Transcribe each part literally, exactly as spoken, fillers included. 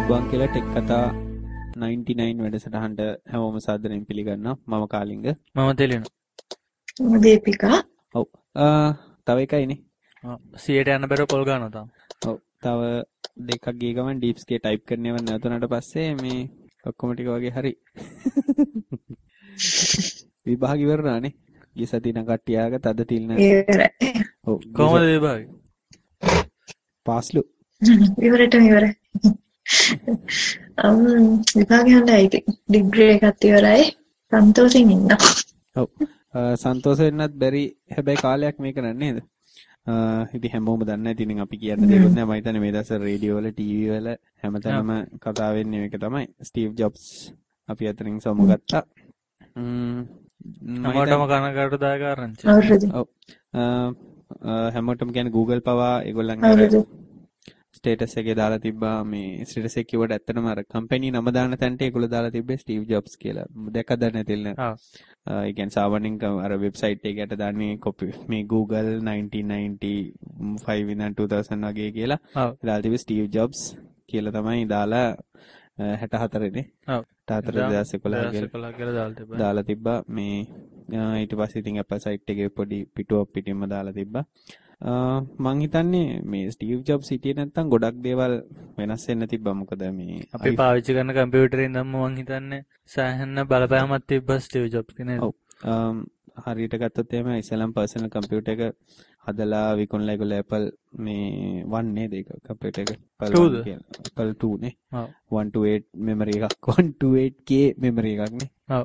සුබං කියලා ටෙක් කතා නයින්ටි නයින් වැඩසටහනට හැමෝම සාදරයෙන් පිළිගන්නවා. මම කාලිංග. මම තෙලිනු. මම දීපිකා. ඔව්. තව එකයිනේ. ඔව්. සියයට යන බැරුව පොල් ගන්නවා තාම. ඔව්. තව දෙකක් ගිය ගමන් ඩීප්ස්කේ ටයිප් කරන්නව නැවතුනට පස්සේ මේ ඔක්කොම ටික වගේ හරි. විභාග ඉවරනානේ. ගිය සතියේ නම් කට්ටිය ආගත් අද තිල්න. ඉවරයි. ඔව්. කොහමද විභාගේ? පාස්ලු. ඉවරටම ඉවරයි. අම් විභාගේ හොඳයි ඉතින්. ඩිග්‍රී එකත් ඉවරයි. සන්තෝෂෙන් ඉන්නවා. ඔව්. සන්තෝෂ වෙන්නත් බැරි හැබැයි කාලයක් මේක නේද? ඉතින් හැමෝම දන්නේ ඉතින් අපි කියන්න දෙයක් නෑ. මම හිතන්නේ මේ දවස්වල රේඩියෝ වල ටීවී වල හැමතැනම කතා වෙන්නේ මේක තමයි. ස්ටීව් ජොබ්ස් අපි අතරින් සමුගත්තා. ම්ම් මමටම කනකාටුදායක ආරංචි. ඔව්. හැමෝටම කියන්නේ Google පවා ඒගොල්ලන්ගේ ස්ටේටස් එකේ දාලා තිබ්බා මේ ස්ටේටස් එක කිව්වට ඇත්තටම අර කම්පැනි නම දාන තැනට ඒගොල්ලෝ දාලා තිබ්බේ ස්ටීව් ජොබ්ස් කියලා. දැක්කද නැතිල නේ? ඔව්. ඒ කියන්නේ සාමාන්‍යයෙන් අර වෙබ්සයිට් එකකට දාන්නේ කොපි මේ Google නයින්ටීන් නයින්ටි ෆයිව් ඉඳන් ටූ තවුසන්ඩ් වගේ කියලා. ඔව්. දාලා තිබ්බේ ස්ටීව් ජොබ්ස් කියලා තමයි දාලා හැට හතර නේ. ඔව්. හැට හතර දෙදාස් එකොළහ කියලා දාලා තිබ්බා මේ ඊට පස්සේ ඉතින් Apple site එකේ පොඩි පිටුවක් පිටින්ම දාලා තිබ්බා. මං හිතන්නේ මේ ස්ටීව් ජොබ්ස් හිටියේ නැත්තම් ගොඩක් දේවල් වෙනස් වෙන්න තිබ්බා. මොකද මේ අපි පාවිච්චි කරන කම්පියුටරේ ඉඳන්ම මං හිතන්නේ සෑහෙන බලපෑමක් තිබ්බා ස්ටීව් ජොබ්ස් කෙනේ. ඔව්. හරියට ගත්තොත් එහෙම ඉස්සෙල්ලාම පර්සනල් කම්පියුටර් එක හදලා විකුණලා ඒගොල්ලෝ Apple මේ වන් නේද ඒක කම්පියුටර් එක Apple two නේ. ඔව්. one twenty-eight memory එකක් one twenty-eight K memory එකක් නේ. ඔව්.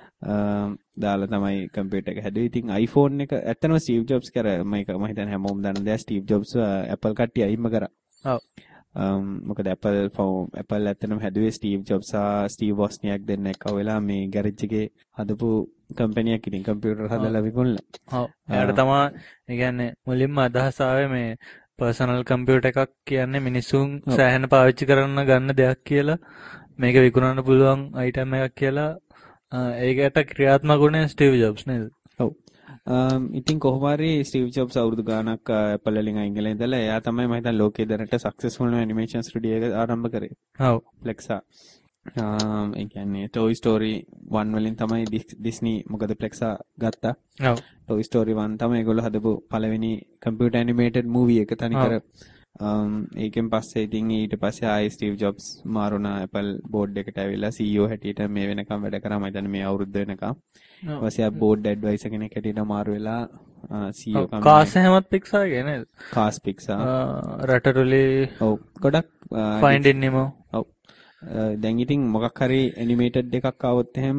දාලා තමයි කම්පියුටර් එක හැදුවේ. ඉතින් iPhone එක ඇත්තනම ස්ටීව් ජොබ්ස් කර මේක මම හිතන්නේ හැමෝම දන්න දෙයක්. ස්ටීව් ජොබ්ස් Apple කට්ටිය අයින්ම කරා. ඔව්. මොකද Apple Apple ඇත්තනම හැදුවේ ස්ටීව් ජොබ්ස් සහ ස්ටීව් වොස්නියක් දෙන්න එක්ක වෙලා මේ ගෑරේජ් එකේ හදපු කම්පැනියක් ඉතින් කම්පියුටර් හදලා විකුණලා. ඔව්. එයාට තමයි ඒ කියන්නේ මුලින්ම අදහස ආවේ මේ පර්සනල් කම්පියුටර් එකක් කියන්නේ මිනිසුන් සෑහෙන පාවිච්චි කරන්න ගන්න දෙයක් කියලා. මේක විකුණන්න පුළුවන් අයිටම් එකක් කියලා. ඒකට ක්‍රියාත්මක වුණේ ස්ටීව් ජොබ්ස් නේද? ඔව්. ඉතින් කොහොම හරි ස්ටීව් ජොබ්ස් අවුරුදු ගාණක් Apple වලින් අයින් ගලා ඉඳලා එයා තමයි මම හිතන්නේ ලෝකයේ දැනට සක්සස්ෆුල් ඇනිමේෂන් ස්ටුඩියෝ එක ආරම්භ කරේ. ඔව්. Plexa. ඒ කියන්නේ Toy Story one වලින් තමයි Disney මොකද Plexa ගත්තා. ඔව්. Toy Story one තමයි ඒගොල්ලෝ හදපු පළවෙනි computer animated movie එක තනිකර. ඒකෙන් පස්සේ ඉතින් ඊට පස්සේ ආයි ස්ටීව් ජොබ්ස් මාරුණා Apple board එකට ඇවිල්ලා C E O හැටියට මේ වෙනකම් වැඩ කරා. මම හිතන්නේ මේ අවුරුද්ද වෙනකම්. ඊට පස්සේ ආ board advisor කෙනෙක් හැටියට මාරු වෙලා C E O කම කාස් හැමත් Pixar ගේ නේද? කාස් Pixar. රටටුලේ ඔව් ගොඩක් Finding Nemo. ඔව්. දැන් ඉතින් මොකක් හරි animated එකක් ආවොත් එහෙම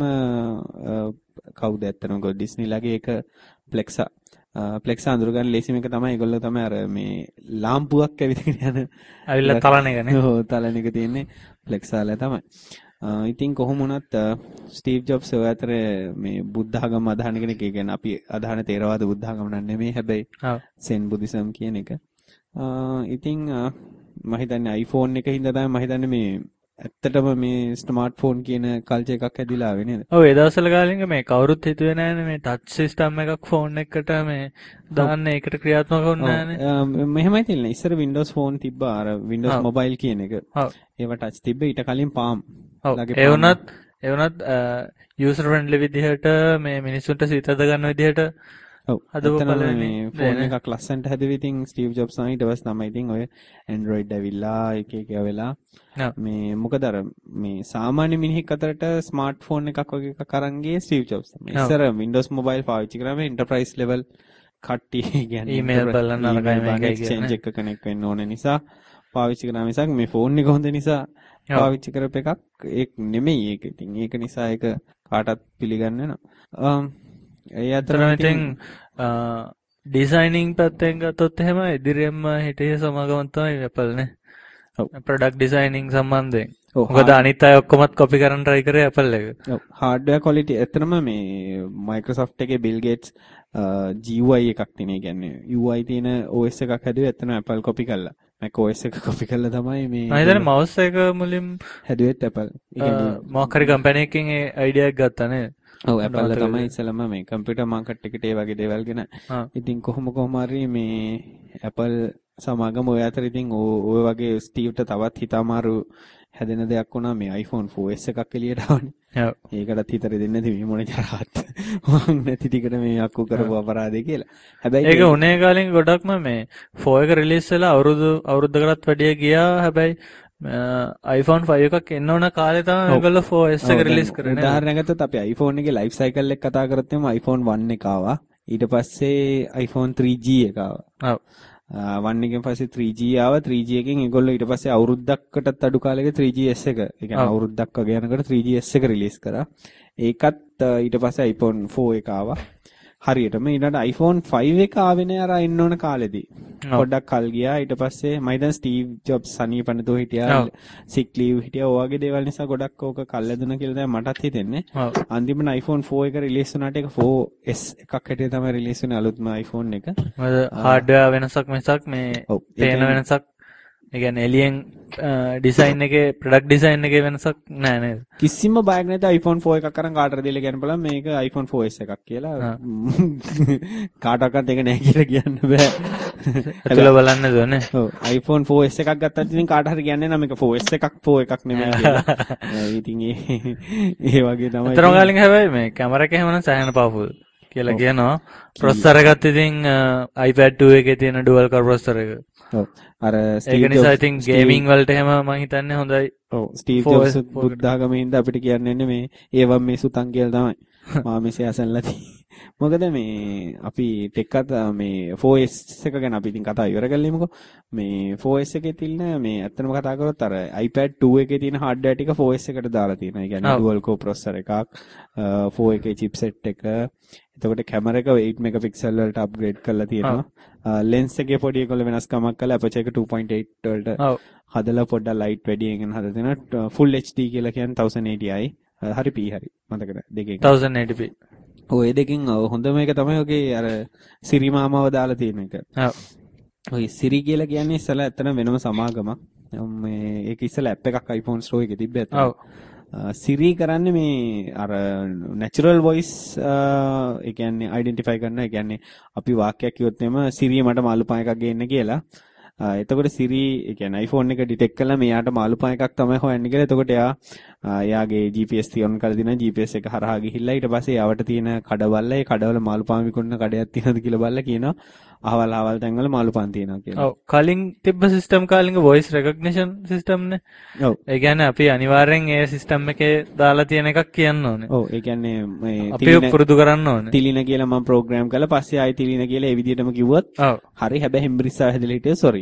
කවුද ඇත්තනම ගොඩ Disney ලගේ එක Plexa Plexa අඳුරගන්න ලේසිම එක තමයි ඒගොල්ලෝ තමයි අර මේ ලාම්පුවක් ඇවිදගෙන යන අවිල්ල තලන එක නේ. ඔව් තලන එක තියෙන්නේ Plexa වල තමයි. ඉතින් කොහොම වුණත් ස්ටීව් ජොබ්ස් ඔය අතර මේ බුද්ධ ආගම අදහන කෙනෙක්. ඒ කියන්නේ අපි අදහන තේරවාද බුද්ධ ආගම නෙමෙයි හැබැයි සෙන් බුද්දිසම් කියන එක. ඉතින් මම හිතන්නේ iPhone එක හින්දා තමයි මම හිතන්නේ මේ ඇත්තටම මේ ස්මාර්ට්ෆෝන් කියන කල්චර් එකක් ඇදිලා ආවේ නේද? ඔව් ඒ දවස්වල කාලෙක මේ කවුරුත් හිතුවේ නෑනේ මේ ටච් සිස්ටම් එකක් ෆෝන් එකකට මේ දාන්න ඒකට ක්‍රියාත්මක වුණේ නෑනේ. මෙහෙමයි තියෙන්නේ. ඉස්සර Windows phone තිබ්බා අර Windows mobile කියන එක. ඔව්. ඒව ටච් තිබ්බේ ඊට කලින් Palm. ඔව්. ඒ වුණත් ඒ වුණත් user friendly විදිහට මේ මිනිස්සුන්ට සිතද ගන්න විදිහට ඔව්. හදපු පළවෙනි ෆෝන් එකක් ලස්සනට හැදුවේ ඉතින් ස්ටීව් ජොබ්ස් තමයි. ඊට පස්සේ තමයි ඉතින් ඔය Android ඇවිල්ලා එක එක වෙලා මේ මොකද අර මේ සාමාන්‍ය මිනිහෙක් අතරට ස්මාර්ට්ෆෝන් එකක් වගේ එකක් අරන් ගියේ ස්ටීව් ජොබ්ස් තමයි. ඉස්සර Windows mobile පාවිච්චි කරාම enterprise level කට්ටිය කියන්නේ email බලන්න අරගයි මේකයි exchange එක connect වෙන්න ඕන නිසා පාවිච්චි කරා මිසක් මේ ෆෝන් එක හොඳ නිසා පාවිච්චි කරපු එකක් ඒක නෙමෙයි. ඒක ඉතින් ඒක නිසා ඒක කාටවත් පිළිගන්න වෙනවා. ඒ අතරම ඉතින් ඩිසයිනින් පැත්තෙන් ගත්තොත් එහෙම ඉදිරියෙන්ම හිටියේ සමාගමක් තමයි Apple නේ. ඔව්. product designing සම්බන්ධයෙන්. මොකද අනිත් අය ඔක්කොමත් copy කරන්න try කරේ Apple එක. ඔව්. hardware quality ඇත්තනම මේ Microsoft එකේ Bill Gates G U I එකක් තියෙන. ඒ කියන්නේ U I තියෙන O S එකක් හැදුවේ ඇත්තනම Apple copy කළා. Mac O S එක copy කළා තමයි මේ මම හිතන්නේ mouse එක මුලින් හැදුවෙත් Apple. ඒ කියන්නේ මොකක් හරි company එකකින් ඒ idea එක ගත්තා නේද? ඔව් Apple තමයි ඉස්සෙල්ලාම මේ කම්පියුටර් මාකට් එකට ඒ වගේ දේවල් ගෙන. ඉතින් කොහොම කොහම හරි මේ Apple සමාගම ඔය අතර ඉතින් ඔය වගේ ස්ටීව්ට තවත් හිතාමාරු හැදෙන දෙයක් වුණා මේ iPhone four S එකක් එළියට ආවනේ. ඔව්. ඒකටත් හිතර දෙන්නේ නැති මේ මොන ජරාත්. මං නැති ටිකට මේ අක්කු කරපු අපරාධය කියලා. හැබැයි ඒක උනේ කාලෙන් ගොඩක්ම මේ four එක රිලීස් වෙලා අවුරුදු අවුරුද්දකටත් වැඩිය ගියා. හැබැයි iPhone five එකක් එන්න ඕන කාලේ තමයි මේගොල්ලෝ four S එක රිලීස් කරේ නේද? උදාහරණයක් ගත්තොත් අපි iPhone එකේ ලයිෆ් සයිකල් එක කතා කරත් එම iPhone one එක ආවා. ඊට පස්සේ iPhone three G එක ආවා. ඔව්. one එකෙන් පස්සේ three G ආවා. three G එකෙන් ඒගොල්ලෝ ඊට පස්සේ අවුරුද්දකටත් අඩු කාලෙක three G S එක, ඒ කියන්නේ අවුරුද්දක් වගේ යනකොට three G S එක රිලීස් කරා. ඒකත් ඊට පස්සේ iPhone four එක ආවා. හරියටම ඊළඟට iPhone five එක ආවේ නෑ අර ඉන්න ඕන කාලෙදී. පොඩ්ඩක් කල් ගියා. ඊට පස්සේ මම හිතන්නේ ස්ටීව් ජොබ්ස් සනීපනතෝ හිටියා, සික් ලීව් හිටියා. ඔය වගේ දේවල් නිසා ගොඩක් ඕක කල්ැදුණා කියලා දැන් මටත් හිතෙන්නේ. අන්තිමට iPhone four එක රිලීස් වුණාට ඒක four S එකක් හැටියට තමයි රිලීස් වුණේ අලුත්ම iPhone එක. මොකද හાર્ඩ්වෙයාර් වෙනසක් මිසක් මේ පේන වෙනසක්, ඒ කියන්නේ එලියෙන් ඩිසයින් එකේ ප්‍රොඩක්ට් ඩිසයින් එකේ වෙනසක් නෑ නේද? කිසිම බයක් නැති iPhone four එකක් අරන් කාටද දීලා කියන්න බලන්න මේක iPhone four S එකක් කියලා. කාටවත් ඒක නෑ කියලා කියන්න බෑ. අතල බලන්න ඕනේ. ඔව් iPhone four S එකක් ගත්තත් ඉතින් කාට හරි කියන්නේ නම් මේක four S එකක් four එකක් නෙමෙයි කියලා. ඉතින් ඒ ඒ වගේ තමයි. අතරම ගාලින් හැබැයි මේ කැමරා එක එහෙමනම් සෑහෙන පවර්ෆුල් කියලා කියනවා. ප්‍රොසෙසර් එකත් ඉතින් iPad two එකේ තියෙන dual core ප්‍රොසෙසර් එක. ඔව් අර ඒක නිසා I think gaming වලට එහෙම මම හිතන්නේ හොඳයි. ඔව් ස්ටීව් ජොබ්ස් බුද්ධාගමේ ඉඳ අපිට කියන්නේ මේ ඒවම් මේ සුතන් කියලා තමයි. මා මෙසේ අසන්නලා තියෙන්නේ. මොකද මේ අපි ටෙක් කතා මේ four S එක ගැන අපි ඉතින් කතා ඉවර කළේමකෝ. මේ four S එකේ තියෙන මේ ඇත්තටම කතා කරොත් අර iPad two එකේ තියෙන hardware ටික four S එකට දාලා තියෙනවා. ඒ කියන්නේ dual core processor එකක්, four එකේ chipset එක. එතකොට කැමරා එක eight megapixel වලට අප්ග්‍රේඩ් කරලා තියෙනවා. ලෙන්ස් එකේ පොඩි ඒගොල්ලෝ වෙනස්කමක් කළා. aperture එක two point eight වලට හදලා පොඩ්ඩක් ලයිට් වැඩි එකෙන් හදලා තියෙනවා. full H D කියලා කියන්නේ ten eighty i. හරි P හරි. මතක නැහැ දෙකෙන්. ten eighty p. ඔය දෙකෙන් හොඳම එක තමයි ඔගේ අර සිරි මාමාව දාලා තියෙන එක. ඔව්. ඔය සිරි කියලා කියන්නේ ඉස්සලා ඇත්තට වෙනම සමාගමක්. මේ ඒක ඉස්සලා ඇප් එකක් iPhone Store එකේ තිබ්බ ඇත්ත. ඔව්. සිරි කරන්නේ මේ අර natural voice ඒ කියන්නේ identify කරන. ඒ කියන්නේ අපි වාක්‍යයක් කිව්වොත් එම සිරි මට මාළු පහ එකක් ගේන්න කියලා. එතකොට සිරි ඒ කියන්නේ iPhone එක ඩිටෙක්ට් කළා මෙයාට මාළු පහ එකක් තමයි හොයන්නේ කියලා. එතකොට එයා එයාගේ G P S තියොන් කරලා දිනා G P S එක හරහා ගිහිල්ලා ඊට පස්සේ යාවට තියෙන කඩවල ඒ කඩවල මාළු පහ විකුණන කඩයක් තියෙනවද කියලා බලලා කියනවා අහවල් අහවල් තැන්වල මාළු පහ තියෙනවා කියලා. ඔව් කලින් තිබ්බ සිස්ටම් කාලින්ගේ voice recognition system නේ. ඔව්. ඒ කියන්නේ අපි අනිවාර්යෙන් ඒ සිස්ටම් එකේ දාලා තියෙන එකක් කියන්න ඕනේ. ඔව් ඒ කියන්නේ මේ අපි පුරුදු කරන්න ඕනේ. තිලින කියලා මම ප්‍රෝග්‍රෑම් කළා පස්සේ ආයි තිලින කියලා ඒ විදිහටම කිව්වොත් හරි. හැබැයි හෙම්බ්‍රිස්සා හැදලා හිටියේ sorry.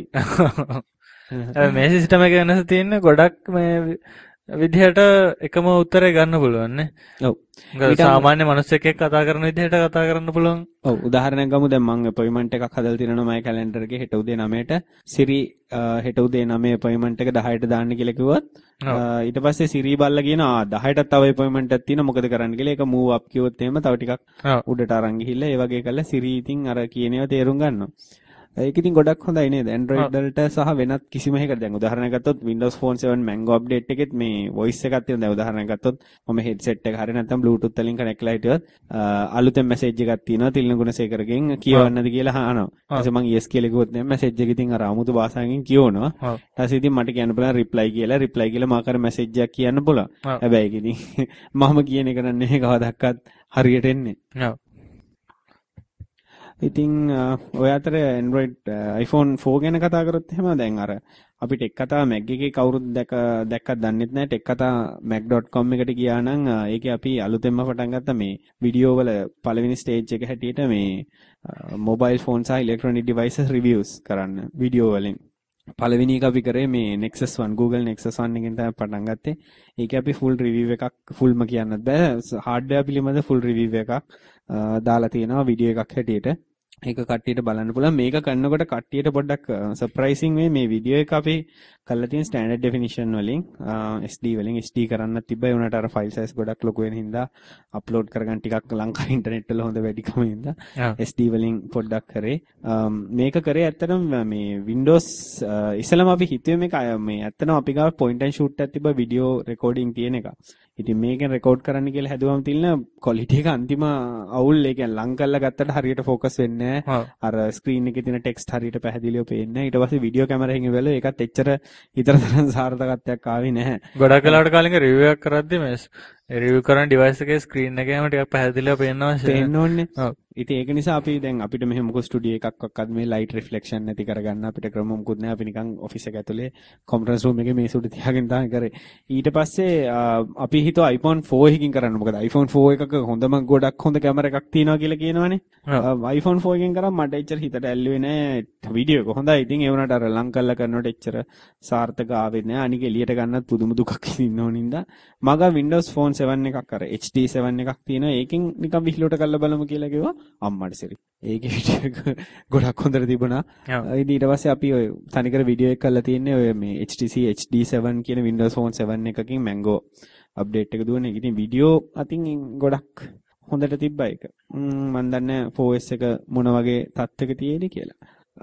මේ සිස්ටම් එක වෙනස තියෙන්නේ ගොඩක් මේ විදිහට එකම උත්තරේ ගන්න පුළුවන් නේ. ඔව්. සාමාන්‍ය මිනිස්සෙක් එක්ක කතා කරන විදිහට කතා කරන්න පුළුවන්. ඔව් උදාහරණයක් ගමු. දැන් මම අපොයින්ට්මන්ට් එකක් හදලා තියෙනවා මගේ කැලෙන්ඩර් එකේ හෙට උදේ නවයට Siri හෙට උදේ නවයේ අපොයින්ට්මන්ට් එක දහයට දාන්න කියලා කිව්වොත් ඊට පස්සේ Siri බල්ලා කියනවා ආ දහයටත් තව අපොයින්ට්මන්ට් එකක් තියෙනවා මොකද කරන්න කියලා. ඒක move up කිව්වොත් එහෙම තව ටිකක් උඩට අරන් ගිහිල්ලා ඒ වගේ කරලා Siri ඉතින් අර කියන ඒවා තේරුම් ගන්නවා. ඒක ඉතින් ගොඩක් හොඳයි නේද? Android වලට සහ වෙනත් කිසිම එකකට දැන් උදාහරණයක් ගත්තොත් Windows Phone seven Mango update එකෙත් මේ voice එකක් තියෙනවා. දැන් උදාහරණයක් ගත්තොත් මම headset එක හරිය නැත්නම් Bluetooth වලින් connect කරලා හිටියොත් අලුතෙන් message එකක් තියෙනවා තිලින ගුණසේකරගෙන් කියවන්නද කියලා අහනවා. ඊට පස්සේ මම yes කියලා කිව්වොත් නේ message එක ඉතින් අර 아무තු භාෂාවකින් කියවනවා. ඊට පස්සේ ඉතින් මට කියන්න පුළුවන් reply කියලා reply කියලා මාකර message එකක් කියන්න පුළුවන්. හැබැයි ඒක ඉතින් මම කියන එක නන්නේ කවදාවත් හරියට එන්නේ. ඔව්. ඉතින් ඔය අතර Android iPhone four ගැන කතා කරොත් එහෙම දැන් අර අපි ටෙක් කතා Mac එකේ කවුරුත් දැක දැක්කත් දන්නෙත් නැහැ. ටෙක් කතා mac dot com එකට ගියා නම් ඒකේ අපි අලුතෙන්ම පටන් ගත්ත මේ වීඩියෝ වල පළවෙනි ස්ටේජ් එක හැටියට මේ mobile phone සහ electronic devices reviews කරන්න වීඩියෝ වලින්. පළවෙනි එක අපි කරේ මේ Nexus one Google Nexus one එකෙන් තමයි පටන් ගත්තේ. ඒකේ අපි full review එකක් fullම කියන්නත් බෑ. hardware පිළිබඳ full review එකක් දාලා තියෙනවා වීඩියෝ එකක් හැටියට. ඒක කට්ටියට බලන්න පුළුවන්. මේක කරනකොට කට්ටියට පොඩ්ඩක් සර්ප්‍රයිසිං වෙයි. මේ වීඩියෝ එක අපි කරලා තියෙන ස්ටෑන්ඩඩ් ඩෙෆිනිෂන් වලින් S D වලින් H D කරන්නත් තිබ්බා. ඒ වුණාට අර ෆයිල් සයිස් ගොඩක් ලොකු වෙන හින්දා අප්ලෝඩ් කරගන්න ටිකක් ලංකාවේ ඉන්ටර්නෙට් වල හොඳ වැඩිකම හින්දා S D වලින් පොඩ්ඩක් කරේ. මේක කරේ ඇත්තටම මේ Windows ඉස්සලම අපි හිතුවේ මේක මේ ඇත්තටම අපි ගාව point and shoot එකක් තිබ්බා වීඩියෝ රෙකෝඩින් තියෙන එක. ඉතින් මේකෙන් රෙකෝඩ් කරන්න කියලා හැදුවම තියෙන ක්වොලිටි එක අන්තිම අවුල්. ඒ කියන්නේ ලං කරලා ගත්තට හරියට ફોකස් වෙන්නේ නැහැ. අර ස්ක්‍රීන් එකේ තියෙන ටෙක්ස්ට් හරියට පැහැදිලිව පේන්නේ නැහැ. ඊට පස්සේ වීඩියෝ කැමරාවෙන් බැලුවා ඒකත් එච්චර ඊතරතරම් සාර්ථකත්වයක් ආවේ නැහැ. ගොඩක් වෙලාවට කාලින්ක රිවිව් එකක් කරද්දි මේ රිවිව් කරන ඩිවයිස් එකේ ස්ක්‍රීන් එකේම ටිකක් පැහැදිලිව පේන්න අවශ්‍යයි. පේන්න ඕනේ. ඔව්. ඉතින් ඒක නිසා අපි දැන් අපිට මෙහෙම මොකද ස්ටුඩියෝ එකක්වත් මේ ලයිට් රිෆ්ලෙක්ෂන් නැති කරගන්න අපිට ක්‍රම මොකුත් නැහැ. අපි නිකන් ඔෆිස් එක ඇතුලේ කොන්ෆරන්ස් රූම් එකේ මේස උඩ තියාගෙන තමයි කරේ. ඊට පස්සේ අපි හිතුවා iPhone four එකකින් කරන්න. මොකද iPhone four එකක හොඳම ගොඩක් හොඳ කැමරා එකක් තියෙනවා කියලා කියනවනේ. iPhone four එකෙන් කරා මට එච්චර හිතට ඇල්ලුවේ නැහැ. වීඩියෝ එක හොඳයි. ඉතින් ඒ වුණාට අර ලං කරලා කරනකොට එච්චර සාර්ථක ආවේ නැහැ. අනික එළියට ගන්නත් පුදුම දුකක් ඉන්න ඕනින්ද. මග Windows Phone seven එකක් අර H D seven එකක් තියෙනවා. ඒකෙන් නිකන් විහිළුවට කරලා බලමු කියලා කිව්වා. අම්මට සිරි. ඒකේ වීඩියෝ එක ගොඩක් හොඳට තිබුණා. ඉතින් ඊට පස්සේ අපි ඔය තනිකර වීඩියෝ එක කරලා තියෙන්නේ ඔය මේ H T C H D seven කියන Windows Phone seven එකකින් Mango අප්ඩේට් එක දුවන එක. ඉතින් වීඩියෝ අතින් ගොඩක් හොඳට තිබ්බා ඒක. මම දන්නේ four S එක මොන වගේ තත්ත්වයක තියෙන්නේ කියලා.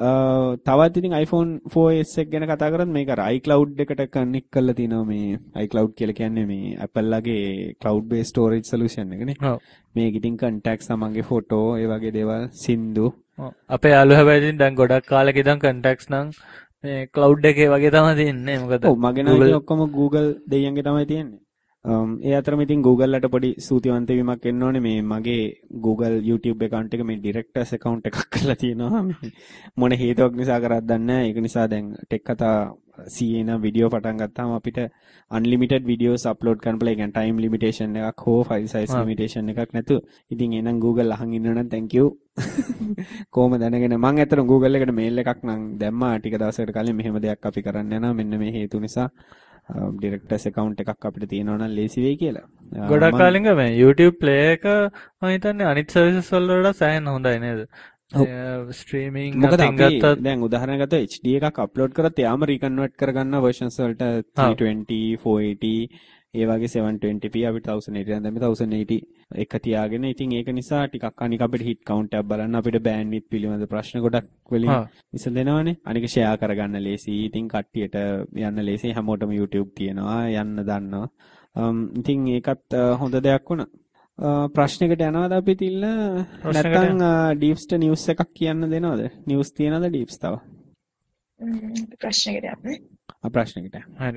තවත් ඉතින් iPhone four S එක ගැන කතා කරත් මේක අර iCloud එකට කනෙක්ට් කරලා තිනවා. මේ iCloud කියලා කියන්නේ මේ Apple ලගේ cloud based storage solution එකනේ. ඔව්. මේක ඉතින් contacts තමන්ගේ ෆොටෝ ඒ වගේ දේවල් සින්දු. ඔව්. අපේ යාළුවා හැබැයි ඉතින් දැන් ගොඩක් කාලෙක ඉඳන් contacts නම් මේ cloud එකේ වගේ තමයි තියෙන්නේ. මොකද ඔව් මගේ නම් ඉතින් ඔක්කොම Google දෙයියන්ගේ තමයි තියෙන්නේ. ඒ අතරම ඉතින් Google ලට පොඩි ස්තුතිවන්ත වීමක් එන්න ඕනේ. මේ මගේ Google YouTube account එක මේ directors account එකක් කරලා තියෙනවා. මොන හේතුවක් නිසා කරත් දන්නේ නැහැ. ඒක නිසා දැන් ටෙක් කතා C A නම් වීඩියෝ පටන් ගත්තාම අපිට unlimited videos upload කරන්න පුළුවන්. ඒ කියන්නේ time limitation එකක් හෝ file size limitation එකක් නැතුව. ඉතින් එහෙනම් Google අහන් ඉන්නවනම් thank you. කොහොම දැනගෙන මම ඇත්තටම Google එකට mail එකක් නම් දැම්මා ටික දවසකට කලින් මෙහෙම දෙයක් අපි කරන්න යනවා. මෙන්න මේ හේතු නිසා ඩිරෙක්ටර්ස් account එකක් අපිට තියෙනවා නම් ලේසි වෙයි කියලා. ගොඩක් කාලෙක මේ YouTube play එක මම හිතන්නේ අනිත් services වල වඩා සෑහෙන හොඳයි නේද? ස්ට්‍රීමින් මොකද අපි දැන් උදාහරණයක් ගත්තොත් H D එකක් අප්ලෝඩ් කරත් එයාම රීකන්වර්ට් කරගන්න versions වලට three twenty four eighty ඒ වගේ seven twenty p අපිට ten eighty දැන් මේ ten eighty එක තියාගෙන ඉතින් ඒක නිසා ටිකක් අනික අපිට hit count එකක් බලන්න අපිට bandwidth පිළිබඳ ප්‍රශ්න ගොඩක් වලින් විසඳෙනවානේ. අනික share කරගන්න ලේසි. ඉතින් කට්ටියට යන්න ලේසි. හැමෝටම YouTube තියෙනවා යන්න දන්නවා. ඉතින් ඒකත් හොඳ දෙයක් වුණා. ප්‍රශ්නයකට යනවාද අපි තිල්ල නැත්නම් ඩීප්ස්ට නිවුස් එකක් කියන්න දෙනවද? නිවුස් තියනවද ඩීප්ස් තව? ප්‍රශ්නයකට යන්නේ. ආ ප්‍රශ්නයකට. හරි.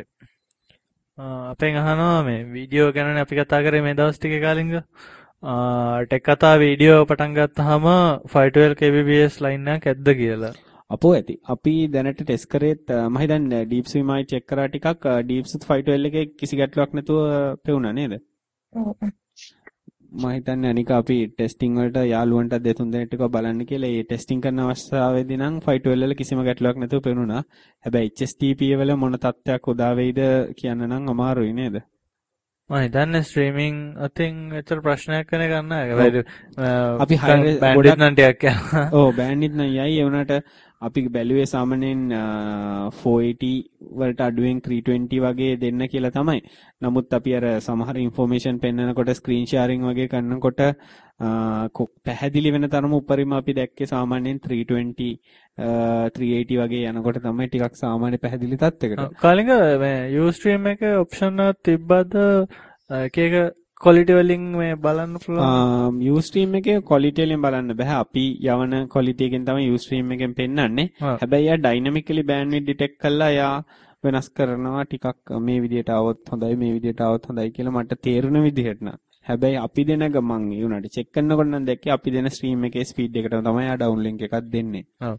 අපෙන් අහනවා මේ වීඩියෝ ගැන අපි කතා කරේ මේ දවස් ටිකේ කාලින්ග. ටෙක් කතා වීඩියෝ පටන් ගත්තාම five twelve K B P S line එකක් ඇද්ද කියලා. අපෝ ඇති. අපි දැනට ටෙස්ට් කරේත් මම හිතන්නේ ඩීප්ස් විමයි චෙක් කරා ටිකක් ඩීප්ස් five twelve එකේ කිසි ගැටලුවක් නැතුව පෙවුණා නේද? ඔව්. මම හිතන්නේ අනික අපි ටෙස්ටිං වලට යාළුවන්ට දෙතුන් දෙනෙක් ටිකව බලන්න කියලා ඒ ටෙස්ටිං කරන අවස්ථාවේදී නම් five twelve වල කිසිම ගැටලුවක් නැතුව පෙනුණා. හැබැයි H S T P වල මොන තත්ත්වයක් උදා වෙයිද කියන්න නම් අමාරුයි නේද? මම හිතන්නේ ස්ට්‍රීමින් අතින් ඇත්තට ප්‍රශ්නයක් වෙන ගන්න නැහැ. අපි හරියට බෑන්ඩ්විඩ්ත් නම් ටිකක් යනවා. ඔව් බෑන්ඩ්විඩ්ත් නම් යයි. ඒ වුණාට අපි බැලුවේ සාමාන්‍යයෙන් four eighty වලට අඩුවෙන් three twenty වගේ දෙන්න කියලා තමයි. නමුත් අපි අර සමහර ඉන්ෆෝමේෂන් පෙන්නනකොට ස්ක්‍රීන් ෂෙයාරින් වගේ කරනකොට පැහැදිලි වෙන තරම උඩරිම අපි දැක්කේ සාමාන්‍යයෙන් three twenty three eighty වගේ යනකොට තමයි ටිකක් සාමාන්‍ය පැහැදිලි තත්යකට. කාලින්ග මේ Ustream එකේ ඔප්ෂන් එකක් තිබ්බද එක එක quality වලින් මේ බලන්න පුළුවන්? Ustream එකේ quality වලින් බලන්න බෑ. අපි යවන quality එකෙන් තමයි Ustream එකෙන් පෙන්නන්නේ. හැබැයි යා dynamically bandwidth detect කරලා යා වෙනස් කරනවා ටිකක් මේ විදිහට આવොත් හොඳයි මේ විදිහට આવොත් හොඳයි කියලා මට තේරුණ විදිහට න ะ. හැබැයි අපි දෙන ගමන් ඒ උනාට චෙක් කරනකොට නම් දැක්කේ අපි දෙන ස්ට්‍රීම් එකේ ස්පීඩ් එකට තමයි ආ ඩවුන්ලින්ක් එකක් දෙන්නේ. ඔව්.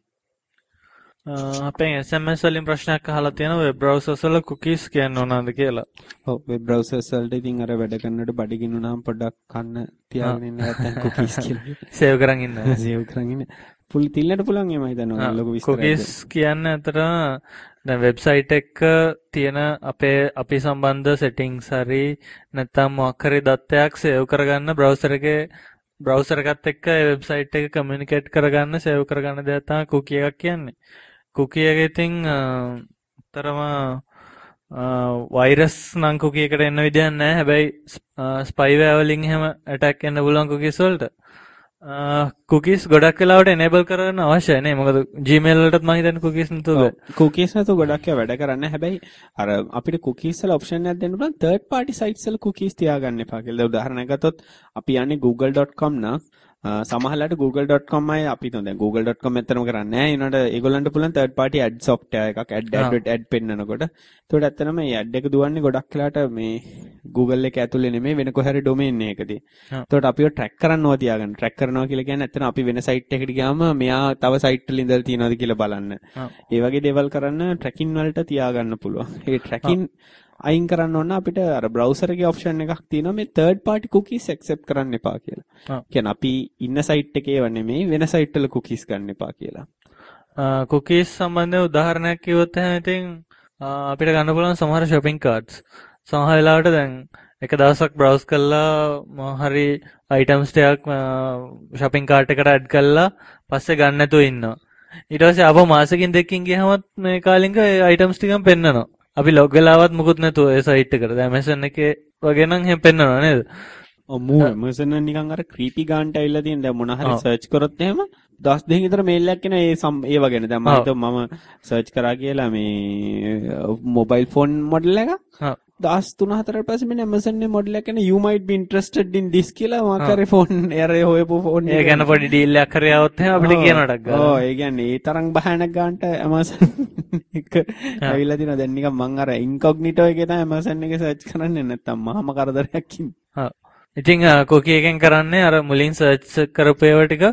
අපෙන් S M S වලින් ප්‍රශ්නයක් අහලා තියෙනවා වෙබ් බ්‍රවුසර්ස් වල කුකීස් කියන්න ඕනද කියලා. ඔව් වෙබ් බ්‍රවුසර්ස් වලට ඉතින් අර වැඩ කරනකොට බඩගිනුනාම පොඩ්ඩක් කන්න තියාගෙන ඉන්න නැත්නම් කුකීස් කියලා සේව් කරන් ඉන්න. සේව් කරන් ඉන්න. පුල් තිල්ලට පුළුවන් එමය හිතනවා ලොකු විස්තරයක්. කුකීස් කියන්නේ අතට දැන් වෙබ්සයිට් එක තියෙන අපේ අපි සම්බන්ධ සෙටින්ග්ස් හරි නැත්නම් මොකක් හරි දත්තයක් සේව් කරගන්න බ්‍රවුසර් එකේ බ්‍රවුසර් එකත් එක්ක ඒ වෙබ්සයිට් එක කමියුනිකේට් කරගන්න සේව් කරගන්න දෙයක් තමයි කුකී එකක් කියන්නේ. කුකී එක ඉතින් තරම වෛරස් නම් කුකී එකට එන්න විදියක් නැහැ. හැබැයි ස්පයිවෙයාර් වලින් එහෙම ඇටැක් එන්න පුළුවන් කුකීස් වලට. කුකීස් ගොඩක් වෙලාවට enable කරන්න අවශ්‍යයි නේ. මොකද Gmail වලටත් මම හිතන්නේ කුකීස් නැතුව බෑ. කුකීස් නැතුව ගොඩක් ඒවා වැඩ කරන්න. හැබැයි අර අපිට කුකීස් වල ඔප්ෂන් එකක් දෙන්න පුළුවන් third party sites වල කුකීස් තියාගන්න එපා කියලා. දැන් උදාහරණයක් ගත්තොත් අපි යන්නේ google dot com නම් සමහරවිට google dot com අය අපි හිතමු දැන් google dot com ඇත්තටම කරන්නේ නැහැ. ඒනට ඒගොල්ලන්ට පුළුවන් third party ad software එකක් ad ad ad පෙන්නනකොට. ඒකට ඇත්තටම මේ ad එක දුවන්නේ ගොඩක් වෙලාට මේ Google එක ඇතුලේ නෙමෙයි වෙන කොහරි domain එකකදී. ඒකට අපිව track කරනවා තියාගන්න. track කරනවා කියලා කියන්නේ ඇත්තටම අපි වෙන site එකකට ගියාම මෙයා තව site වල ඉඳලා තියනවාද කියලා බලන්න. ඒ වගේ දේවල් කරන්න tracking වලට තියාගන්න පුළුවන්. ඒ tracking අයින් කරන්න ඕන අපිට අර browser එකේ option එකක් තියෙනවා මේ third party cookies accept කරන්න එපා කියලා. කියන්නේ අපි ඉන්න site එකේ ඒව නෙමෙයි වෙන site වල cookies ගන්න එපා කියලා. cookies සම්බන්ධව උදාහරණයක් කිව්වොත් එහෙනම් ඉතින් අපිට ගන්න පුළුවන් සමහර shopping carts. සමහර වෙලාවට දැන් එක දවසක් browse කරලා හරි items ටිකක් shopping cart එකට add කරලා පස්සේ ගන්න නැතුව ඉන්නවා. ඊට පස්සේ ආපහු මාසෙකින් දෙකකින් ගියහම මේ කාලින්ක items ටිකක් පෙන්නනවා. අපි log වෙලාවත් මුකුත් නැතුව ඒ site එකට. දැන් Amazon එකේ වගේ නම් එහෙම පෙන්නනවා නේද? ඔව් මූ Amazon නිකන් අර creepy ගානට ඇවිල්ලා තියෙන. දැන් මොන හරි search කරොත් එහෙම දවස් දෙකකින් විතර mail එකක් එන ඒ ඒ වගේන. දැන් මම හිතුවා මම search කරා කියලා මේ mobile phone model එක. දවස් තුන හතරකට පස්සේ මෙන්න Amazon නේ model එක එන you might be interested in this කියලා මාකරේ phone එරේ හොයපු phone එක. ඒ ගැන පොඩි deal එකක් හරි આવොත් එහෙම අපිට කියනටක් ගන්න. ඔව් ඒ කියන්නේ ඒ තරම් බහනක් ගන්නට Amazon එක ඇවිල්ලා තිනවා. දැන් නිකන් මං අර incognito එකේ තමයි Amazon එකේ search කරන්නේ නැත්තම් මහාම කරදරයක් ඉන්නේ. හා. ඉතින් cookie එකෙන් කරන්නේ අර මුලින් search කරපු ඒවා ටික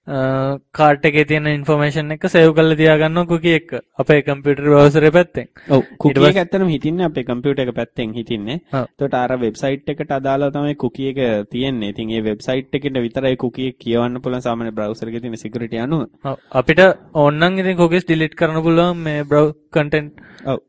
කාර්ට් එකේ තියෙන ඉන්ෆර්මේෂන් එක සේව් කරලා තියාගන්නවා cookie එක අපේ කම්පියුටර් බ්‍රවුසර් එකේ පැත්තෙන්. ඔව් cookie එක ඇත්තටම හිටින්නේ අපේ කම්පියුටර් එක පැත්තෙන් හිටින්නේ. ඒකට අර වෙබ්සයිට් එකට අදාළව තමයි cookie එක තියෙන්නේ. ඉතින් මේ වෙබ්සයිට් එකෙන් විතරයි cookie එක කියවන්න පුළුවන් සාමාන්‍ය බ්‍රවුසර් එකේ තියෙන security අනුව. ඔව් අපිට ඕන නම් ඉතින් cookies delete කරන්න පුළුවන් මේ browse content. ඔව්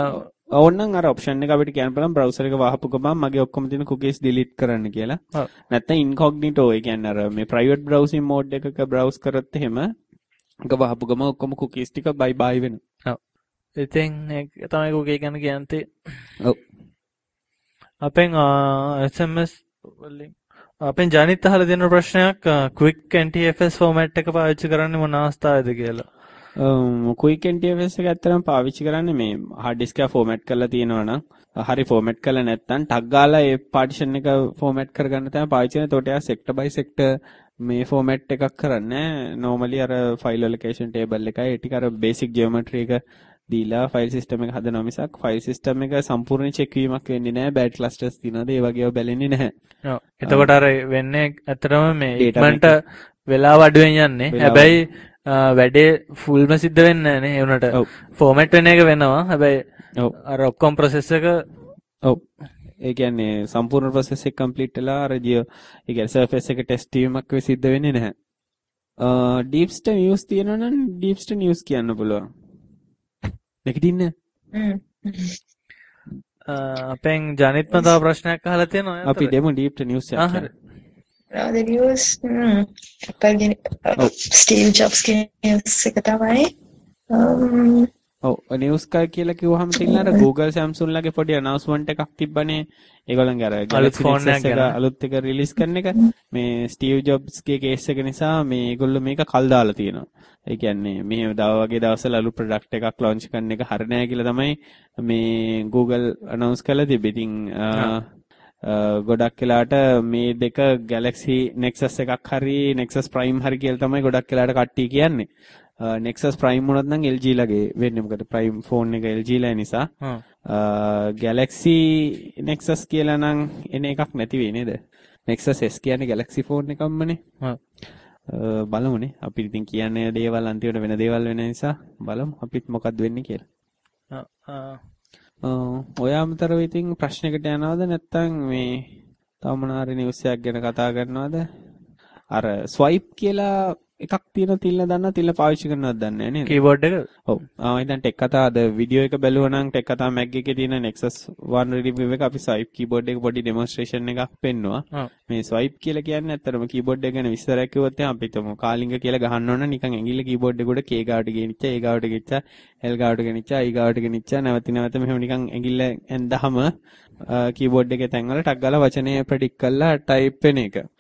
ඕනනම් අර ඔප්ෂන් එක අපිට කියන්න පුළුවන් browser එක වහපු ගමන් මගේ ඔක්කොම තියෙන cookies delete කරන්න කියලා. නැත්නම් incognito ඒ කියන්නේ අර මේ private browsing mode එකක browse කරත් එහෙම එක වහපු ගමන් ඔක්කොම cookies ටික bye bye වෙනවා. ඔව්. ඉතින් ඒක තමයි cookie ගැන කියන්නේ. ඔව්. අපෙන් S M S වලින් අපෙන් ජනිත් අහලා දෙන ප්‍රශ්නයක් quick N T F S format එක පාවිච්චි කරන්නේ මොන අවස්ථාවේද කියලා. quick N T F S එක ඇත්තටම පාවිච්චි කරන්නේ මේ hard disk එක format කරලා තියෙනවා නම් හරි format කරලා නැත්නම් ටග් ගාලා ඒ partition එක format කරගන්න තමයි පාවිච්චි කරන්නේ. ඒකට යා sector by sector මේ format එකක් කරන්නේ. normally අර file allocation table එකයි ඒ ටික අර basic geometry එක දීලා file system එක හදනවා මිසක් file system එක සම්පූර්ණ check වීමක් වෙන්නේ නැහැ. bad clusters තියෙනවද ඒ වගේ ඒවා බැලෙන්නේ නැහැ. ඔව්. එතකොට අර වෙන්නේ ඇත්තටම මේ ඉක්මනට වෙලාව අඩුවෙන් යන්නේ. හැබැයි වැඩේ ෆුල්ම සිද්ධ වෙන්නේ නැහැ නේ. ඒ උනට ෆෝමැට් වෙන එක වෙනවා. හැබැයි අර ඔක්කොම process එක ඔව් ඒ කියන්නේ සම්පූර්ණ process එක complete වෙලා අර ජියෝ ඒ කියන්නේ surface එක test වීමක් වෙ සිද්ධ වෙන්නේ නැහැ. deepster news තියෙනවා නම් deepster news කියන්න පුළුවන්. නැගිටින්න. හ්ම්. අපෙන් ජනිත්ම තව ප්‍රශ්නයක් අහලා තියෙනවා. අපි දෙමු deepster news එකක්. ආ the news hmm Apple ගෙන Steve Jobs ගේ news එක තමයි um ඔව් news එක කියලා කිව්වහම තියලා අර Google Samsung ලගේ පොඩි announcement එකක් තිබ්බනේ. ඒගොල්ලන්ගේ අර Galaxy Nexus එක අලුත් එක රිලීස් කරන එක මේ Steve Jobs ගේ කේස් එක නිසා මේ ඒගොල්ලෝ මේක කල් දාලා තියෙනවා. ඒ කියන්නේ මේ දව වගේ දවස්වල අලුත් ප්‍රොඩක්ට් එකක් launch කරන එක හරිය නෑ කියලා තමයි මේ Google announce කළා තිබෙ. ඉතින් ගොඩක් වෙලාට මේ දෙක Galaxy Nexus එකක් හරි Nexus Prime හරි කියලා තමයි ගොඩක් වෙලාට කට්ටිය කියන්නේ. Nexus Prime වුණත් නම් L G ලගේ වෙන්නේ. මොකද Prime phone එක L G ලා නිසා. Galaxy Nexus කියලා නම් එන එකක් නැති වෙයි නේද? Nexus S කියන්නේ Galaxy phone එකක්මනේ. බලමුනේ. අපි ඉතින් කියන්නේ දේවල් අන්තිමට වෙන දේවල් වෙන නිසා බලමු අපිත් මොකක්ද වෙන්නේ කියලා. ඔය අමතරව ඉතින් ප්‍රශ්නයකට යනවද නැත්නම් මේ තව මොනාරි නිවුස් එකක් ගැන කතා කරනවද? අර swipe කියලා එකක් තියෙන තිල්ල දන්නා තිල්ල පාවිච්චි කරනවද දන්නේ නැහැ නේද? කීබෝඩ් එක. ඔව්. ආ දැන් ටෙක් කතා අද වීඩියෝ එක බැලුවා නම් ටෙක් කතා Mac එකේ තියෙන Nexus one review එක අපි swipe keyboard එක පොඩි demonstration එකක් පෙන්නුවා. මේ swipe කියලා කියන්නේ ඇත්තටම keyboard එක ගැන විස්තරයක් කිව්වොත් එහෙනම් අපි හිතමු කාලිංග කියලා ගහන්න ඕන නිකන් ඇඟිල්ල keyboard එක උඩ K ගාවට ගෙනිච්චා, A ගාවට ගෙනිච්චා, L ගාවට ගෙනිච්චා, I ගාවට ගෙනිච්චා නැවත නැවත මෙහෙම නිකන් ඇඟිල්ල ඇඳහම keyboard එකේ තැන්වල ටක් ගාලා වචනේ predict කරලා type වෙන එක.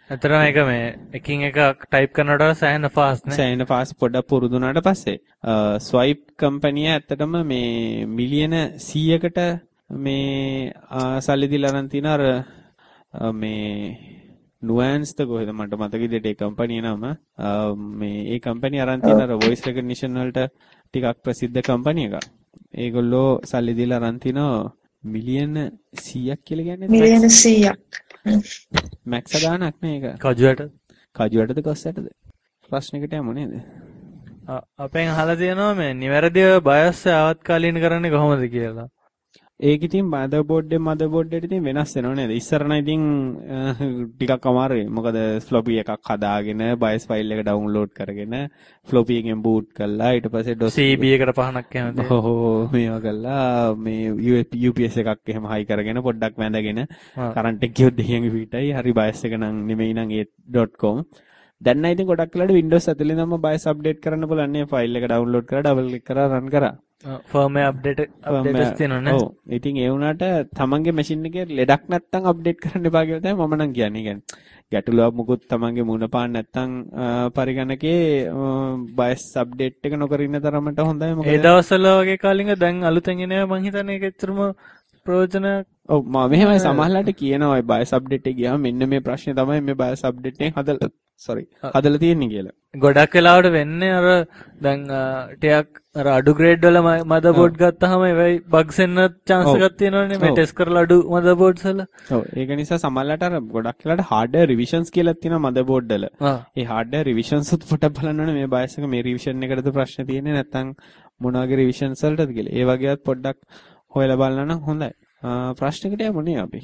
අතරම එක මේ එකින් එක ටයිප් කරනකොට සෑහෙන ෆාස්ට් නේ. සෑහෙන ෆාස්ට් පොඩ්ඩක් පුරුදු වුණාට පස්සේ ස්වයිප් කම්පැනි ඇත්තටම මේ මිලියන සීයකට මේ සල්ලි දීලා අරන් තින අර මේ නුවන්ස්ද කොහෙද මට මතක විදිහට ඒ කම්පැනි නම මේ ඒ කම්පැනි අරන් තින අර වොයිස් රෙකග්නිෂන් වලට ටිකක් ප්‍රසිද්ධ කම්පැනි එකක්. ඒගොල්ලෝ සල්ලි දීලා අරන් තිනවා මිලියන සීයක් කියලා කියන්නේ. මිලියන සීයක්. මැක්ස් ගානක් නේ ඒක. කජුවට කජුවටද කොස්සටද? ප්‍රශ්නෙකට යමු නේද? අපෙන් අහලා තියෙනවා මේ නිවැරදිව බයස් ආවත්කාලීන කරන්නේ කොහොමද කියලා. ඒක ඉතින් මදර්බෝඩ් එක මදර්බෝඩ් එකට ඉතින් වෙනස් වෙනව නේද? ඉස්සර නම් ඉතින් ටිකක් අමාරුයි. මොකද ෆ්ලොපි එකක් හදාගෙන බයස් ෆයිල් එක ඩවුන්ලෝඩ් කරගෙන ෆ්ලොපි එකෙන් බූට් කරලා ඊට පස්සේ ඩොස් සී බී එකට පහනක් එහෙම තියෙනවා. ඔව් මේවා කරලා මේ යූ පී එස් එකක් එහෙම හයි කරගෙන පොඩ්ඩක් වැඳගෙන කරන්ට් එක ගියොත් දෙහියන් පිටයි. හරි බයස් එක නම් නෙමෙයි නම් ඒ .com. දැන් නම් ඉතින් ගොඩක් වෙලාවට Windows ඇතුලේ නම් බයස් අප්ඩේට් කරන්න පුළුවන් නේ. ෆයිල් එක ඩවුන්ලෝඩ් කරලා ඩබල් ක්ලික් කරලා රන් කරා. ෆර්ම්වෙයාර් අප්ඩේට් අප්ඩේට්ස් තියෙනවනේ. ඔව්. ඉතින් ඒ වුණාට තමන්ගේ මැෂින් එකේ ලෙඩක් නැත්තම් අප්ඩේට් කරන්න එපා කියලා තමයි මම නම් කියන්නේ. කියන්නේ ගැටලුවක් මුකුත් තමන්ගේ මුණ පාන්න නැත්තම් පරිගණකේ බයස් අප්ඩේට් එක නොකර ඉන්න තරමට හොඳයි. මොකද ඒ දවස්වල වගේ කාලින්ග දැන් අලුතෙන් එනවා මං හිතන්නේ ඒක ඇත්තටම ප්‍රයෝජන. ඔව් මම මෙහෙමයි සමහරලාට කියනවා ඒ බයස් අප්ඩේට් එක ගියාම මෙන්න මේ ප්‍රශ්නේ තමයි මේ බයස් අප්ඩේට් එකෙන් හදලා sorry හදලා තියෙන්නේ කියලා. ගොඩක් වෙලාවට වෙන්නේ අර දැන් ටිකක් අර අඩු ග්‍රේඩ් වල මදර්බෝඩ් ගත්තාම ඒවයි බග්ස් එන්න chance එකක් තියෙනවනේ මේ ටෙස්ට් කරලා අඩු මදර්බෝඩ්ස් වල. ඔව් ඒක නිසා සමහරලාට අර ගොඩක් වෙලාවට hardware revisions කියලා තියෙනවා මදර්බෝඩ් වල. ඒ hardware revisions උත් පොඩක් බලන්න ඕනේ මේ බයස් එක මේ revision එකටද ප්‍රශ්න තියෙන්නේ නැත්නම් මොන වගේ revisions වලටද කියලා. ඒ වගේවත් පොඩ්ඩක් හොයලා බලන්න නම් හොඳයි. ප්‍රශ්නකට යමු නේ අපි.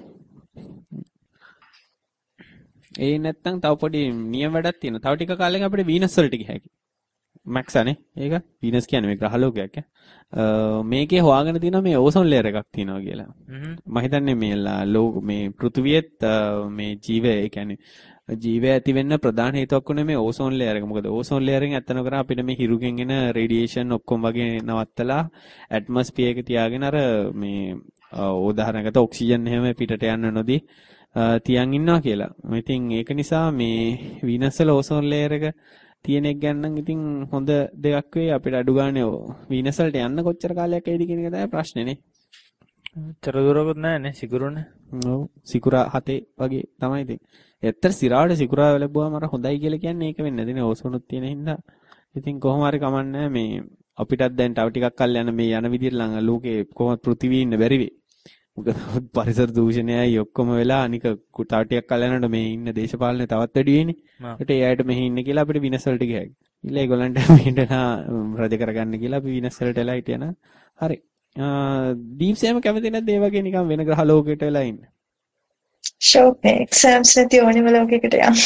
ඒ නැත්තම් තව පොඩි නියම වැඩක් තියෙනවා. තව ටික කාලෙක අපිට වීනස් වලට ගිය හැකි. මැක්ස් අනේ. ඒක වීනස් කියන්නේ මේ ග්‍රහ ලෝකයක් ඈ. මේකේ හොයාගෙන තියෙනවා මේ ඕසෝන් ලේයර් එකක් තියෙනවා කියලා. මම හිතන්නේ මේ ලෝක මේ පෘථුවියත් මේ ජීවය ඒ කියන්නේ ජීවය ඇති වෙන්න ප්‍රධාන හේතුවක් උනේ මේ ඕසෝන් ලේයර් එක. මොකද ඕසෝන් ලේයර් එකෙන් ඇත්තන කරා අපිට මේ හිරුගෙන් එන රේඩියේෂන් ඔක්කොම වගේ නවත්තලා ඇට්මොස්ෆියර් එක තියාගෙන අර මේ උදාහරණයකට ඔක්සිජන් එහෙම පිටට යන්න නොදී තියන් ඉන්නවා කියලා. ඉතින් ඒක නිසා මේ වීනස් වල ඕසෝන් ලේයර් එක තියෙන එක ගැන නම් ඉතින් හොඳ දෙයක් වෙයි. අපිට අඩු ගානේ වීනස් වලට යන්න කොච්චර කාලයක් ඇයිද කියන එක තමයි ප්‍රශ්නේ නේ. තර දුරකුත් නැහැ නේ සිකුරුනේ. ඔව් සිකුරා හතේ වගේ තමයි ඉතින්. ඇත්තට සිරාවට සිකුරා ලැබුවාම අර හොඳයි කියලා කියන්නේ ඒක වෙන්නේ නැතිනේ ඕසෝනුත් තියෙන හින්දා. ඉතින් කොහොම හරි කමන්නේ මේ අපිටත් දැන් තව ටිකක් කල් යන මේ යන විදිහට ළඟ ලෝකේ කොහොමද පෘථිවිය ඉන්න බැරි වෙයි. මොකද පරිසර දූෂණයයි ඔක්කොම වෙලා අනික තව ටිකක් කල් යනකොට මේ ඉන්න දේශපාලනේ තවත් වැඩි වෙන්නේ. ඒකට ඒ අයට මෙහි ඉන්න කියලා අපිට විනස් වලට ගියා. ඊළ ඒගොල්ලන්ට මෙහෙට රජ කරගන්න කියලා අපි විනස් වලට එලා හිටියන. හරි. ඩීප් සෑම කැමති නැද්ද ඒ වගේ නිකන් වෙන ග්‍රහ ලෝකෙට වෙලා ඉන්න? ෂෝප් එක්සෑම්ස් නැති ඕනෙම ලෝකයකට යන්න.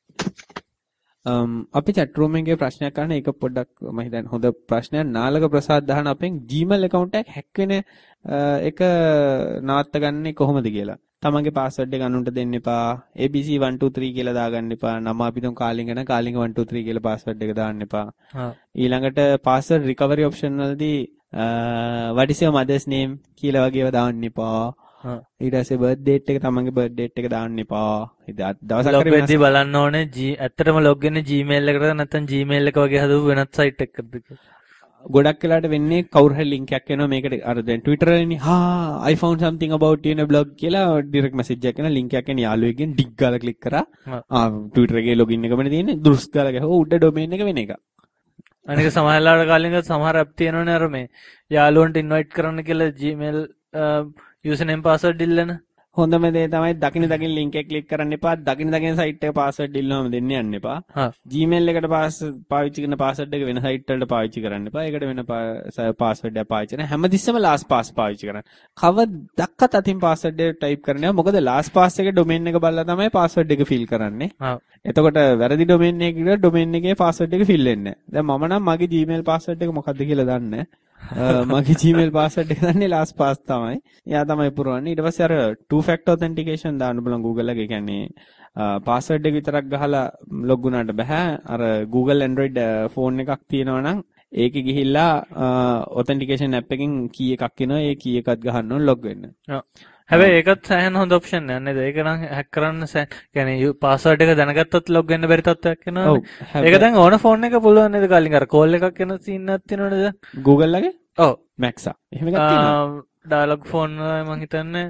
um අපි chat room එකේ ප්‍රශ්නයක් අහන එක පොඩ්ඩක් මම හිතන්නේ හොඳ ප්‍රශ්නයක්. නාලක ප්‍රසාද් දහන අපෙන් Gmail account එක hack වෙන එක නවත්ත ගන්නේ කොහොමද කියලා. තමන්ගේ password එක අනුන්ට දෙන්න එපා. A B C one two three කියලා දාගන්න එපා. නම අපි තුන් කාලින්ග නම් කාලින්ග one two three කියලා password එක දාන්න එපා. ඊළඟට password recovery option වලදී what is your mother's name කියලා වගේව දාන්න එපා. ඊට පස්සේ බර්ත් ඩේට් එක තමන්ගේ බර්ත් ඩේට් එක දාන්න එපා. ඉතින් දවසක් හරි වෙද්දී බලන්න ඕනේ ඇත්තටම ලොග් වෙන්නේ Gmail එකකට නැත්නම් Gmail එක වගේ හදපු වෙනත් සයිට් එකකද කියලා. ගොඩක් වෙලාට වෙන්නේ කවුරු හරි link එකක් එනවා මේකට අර දැන් Twitter වලනේ හා I found something about you in a blog කියලා direct message එකක් එනවා link එකක් එන යාළුවෙක්ගෙන් ඩිග් ගාලා ක්ලික් කරා ආ Twitter එකේ login එකමනේ තියෙන්නේ දුරුස් ගාලා ගහුවා උඩ domain එක වෙන එක. අනික සමහරලාට කාලින්ග සමහර app තියෙනවනේ අර මේ යාළුවන්ට invite කරන්න කියලා Gmail username password ඉල්ලන. හොඳම දේ තමයි දකින්න දකින්න link එක click කරන්න එපා. දකින්න දකින්න site එක password ඉල්ලනවම දෙන්න යන්න එපා. Gmail එකට පාවිච්චි කරන password එක වෙන site වලට පාවිච්චි කරන්න එපා. ඒකට වෙන password එක පාවිච්චි කරන්න. හැමතිස්සෙම last pass පාවිච්චි කරන්න. කවදක්වත් අතින් password එක type කරන්න යන්න. මොකද last pass එකේ domain එක බලලා තමයි password එක fill කරන්නේ. එතකොට වැරදි domain එකේ කියලා domain එකේ password එක fill වෙන්නේ නැහැ. දැන් මම නම් මගේ Gmail password එක මොකක්ද කියලා දන්නේ නැහැ. මගේ Gmail password එක දන්නේ last pass තමයි. එයා තමයි පුරවන්නේ. ඊට පස්සේ අර two factor authentication දාන්න බලන් Google එකේ. කියන්නේ password එක විතරක් ගහලා log වුණාට බෑ. අර Google Android phone එකක් තියෙනවා නම් ඒකේ ගිහිල්ලා ඔතෙන්ටිකේෂන් ඇප් එකකින් කී එකක් එනවා. ඒ කී එකත් ගහන්න ඕන ලොග් වෙන්න. හැබැයි ඒකත් සෑහෙන හොඳ ඔප්ෂන් එකක් නේද? ඒක නම් හැක් කරන්න සෑ කියන්නේ පාස්වර්ඩ් එක දැනගත්තත් ලොග් වෙන්න බැරි තත්ත්වයක් එනවා. ඒක දැන් ඕන ෆෝන් එක පුළුවන් නේද කලින් අර කෝල් එකක් එන සීන් එකක් තියෙනවද? Google ලගේ? ඔව්. Maxa. එහෙම එකක් තියෙනවා. ඩයලොග් ෆෝන් මම හිතන්නේ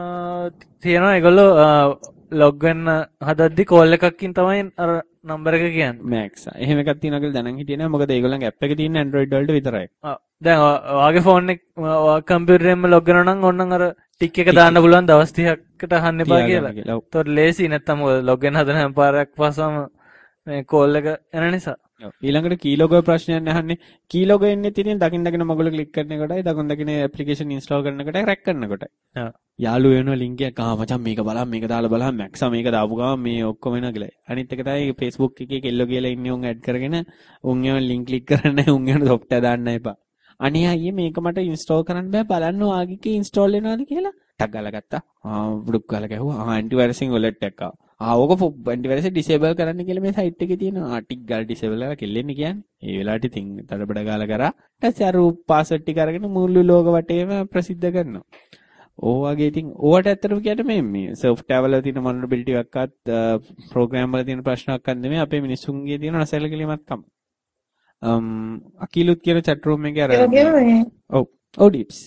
තියෙනවා ඒගොල්ලෝ ලොග් වෙන්න හදද්දි කෝල් එකකින් තමයි අර නම්බර එක කියන්නේ. Maxa. එහෙම එකක් තියෙනවා කියලා දැනන් හිටියේ නෑ. මොකද ඒගොල්ලන්ගේ ඇප් එකේ තියෙන Android වලට විතරයි. ඔව්. දැන් ඔයාගේ ෆෝන් එක කම්පියුටරෙන්ම ලොග් වෙනවා නම් ඕනනම් අර ටික් එක දාන්න පුළුවන් දවස් තිහකට අහන්න එපා කියලා. ඒතකොට ලේසි නැත්තම් ලොග් වෙන හදන හැම පාරක් පස්සම මේ කෝල් එක එන නිසා. ඔව්. ඊළඟට කීලොගෝ ප්‍රශ්නයක් නැහන්නේ. කීලොගෝ එන්නේ තියෙන දකින් දකින මගුල ක්ලික් කරන කොටයි දකුන් දකින ඇප්ලිකේෂන් ඉන්ස්ටෝල් කරන කොටයි රැක් කරන කොටයි. ඔව්. යාළුවෝ වෙනවා ලින්ක් එකක් ආ මචං මේක බලන්න මේක දාලා බලන්න Maxa මේක දාපු ගමන් මේ ඔක්කොම එනවා කියලා. අනිත් එක තමයි Facebook එකේ කෙල්ලෝ කියලා ඉන්නේ උන් ඇඩ් කරගෙන උන් ඒවා ලින්ක් ක්ලික් කරන්න උන් ඒවා software දාන්න එපා. අනේ අයියේ මේක මට ඉන්ස්ටෝල් කරන්න බෑ බලන්න ඔයාගේ ඉන්ස්ටෝල් වෙනවද කියලා. ටක් ගාලා ගත්තා. ආ බුඩුක් ගාලා ගැහුවා. ආ ඇන්ටිවයිරසින් වොලට් එකක් ආවා. ආ ඕක ඇන්ටිවයිරස් ඩිසේබල් කරන්න කියලා මේ සයිට් එකේ තියෙනවා. ආ ටික් ගාලා ඩිසේබල් කරලා කෙල්ලෙන්නේ කියන්නේ. ඒ වෙලාවට ඉතින් තඩබඩ ගාලා කරා. ඊට පස්සේ අර පාස්වර්ඩ් ටික අරගෙන මුළු ලෝක වටේම ප්‍රසිද්ධ කරනවා. ඕ වගේ ඉතින් ඕවට ඇත්තටම කියන්නේ මේ මේ සොෆ්ට්වෙයාර් වල තියෙන මොනරබිලිටි එකක්වත් ප්‍රෝග්‍රෑම් වල තියෙන ප්‍රශ්නයක්වත් නෙමෙයි අපේ මිනිස්සුන්ගේ තියෙන නැසලකලිමත්කම. අම් අකිලුත් කියන chat room එකේ අර ඔව් ඔව් ඩීප්ස්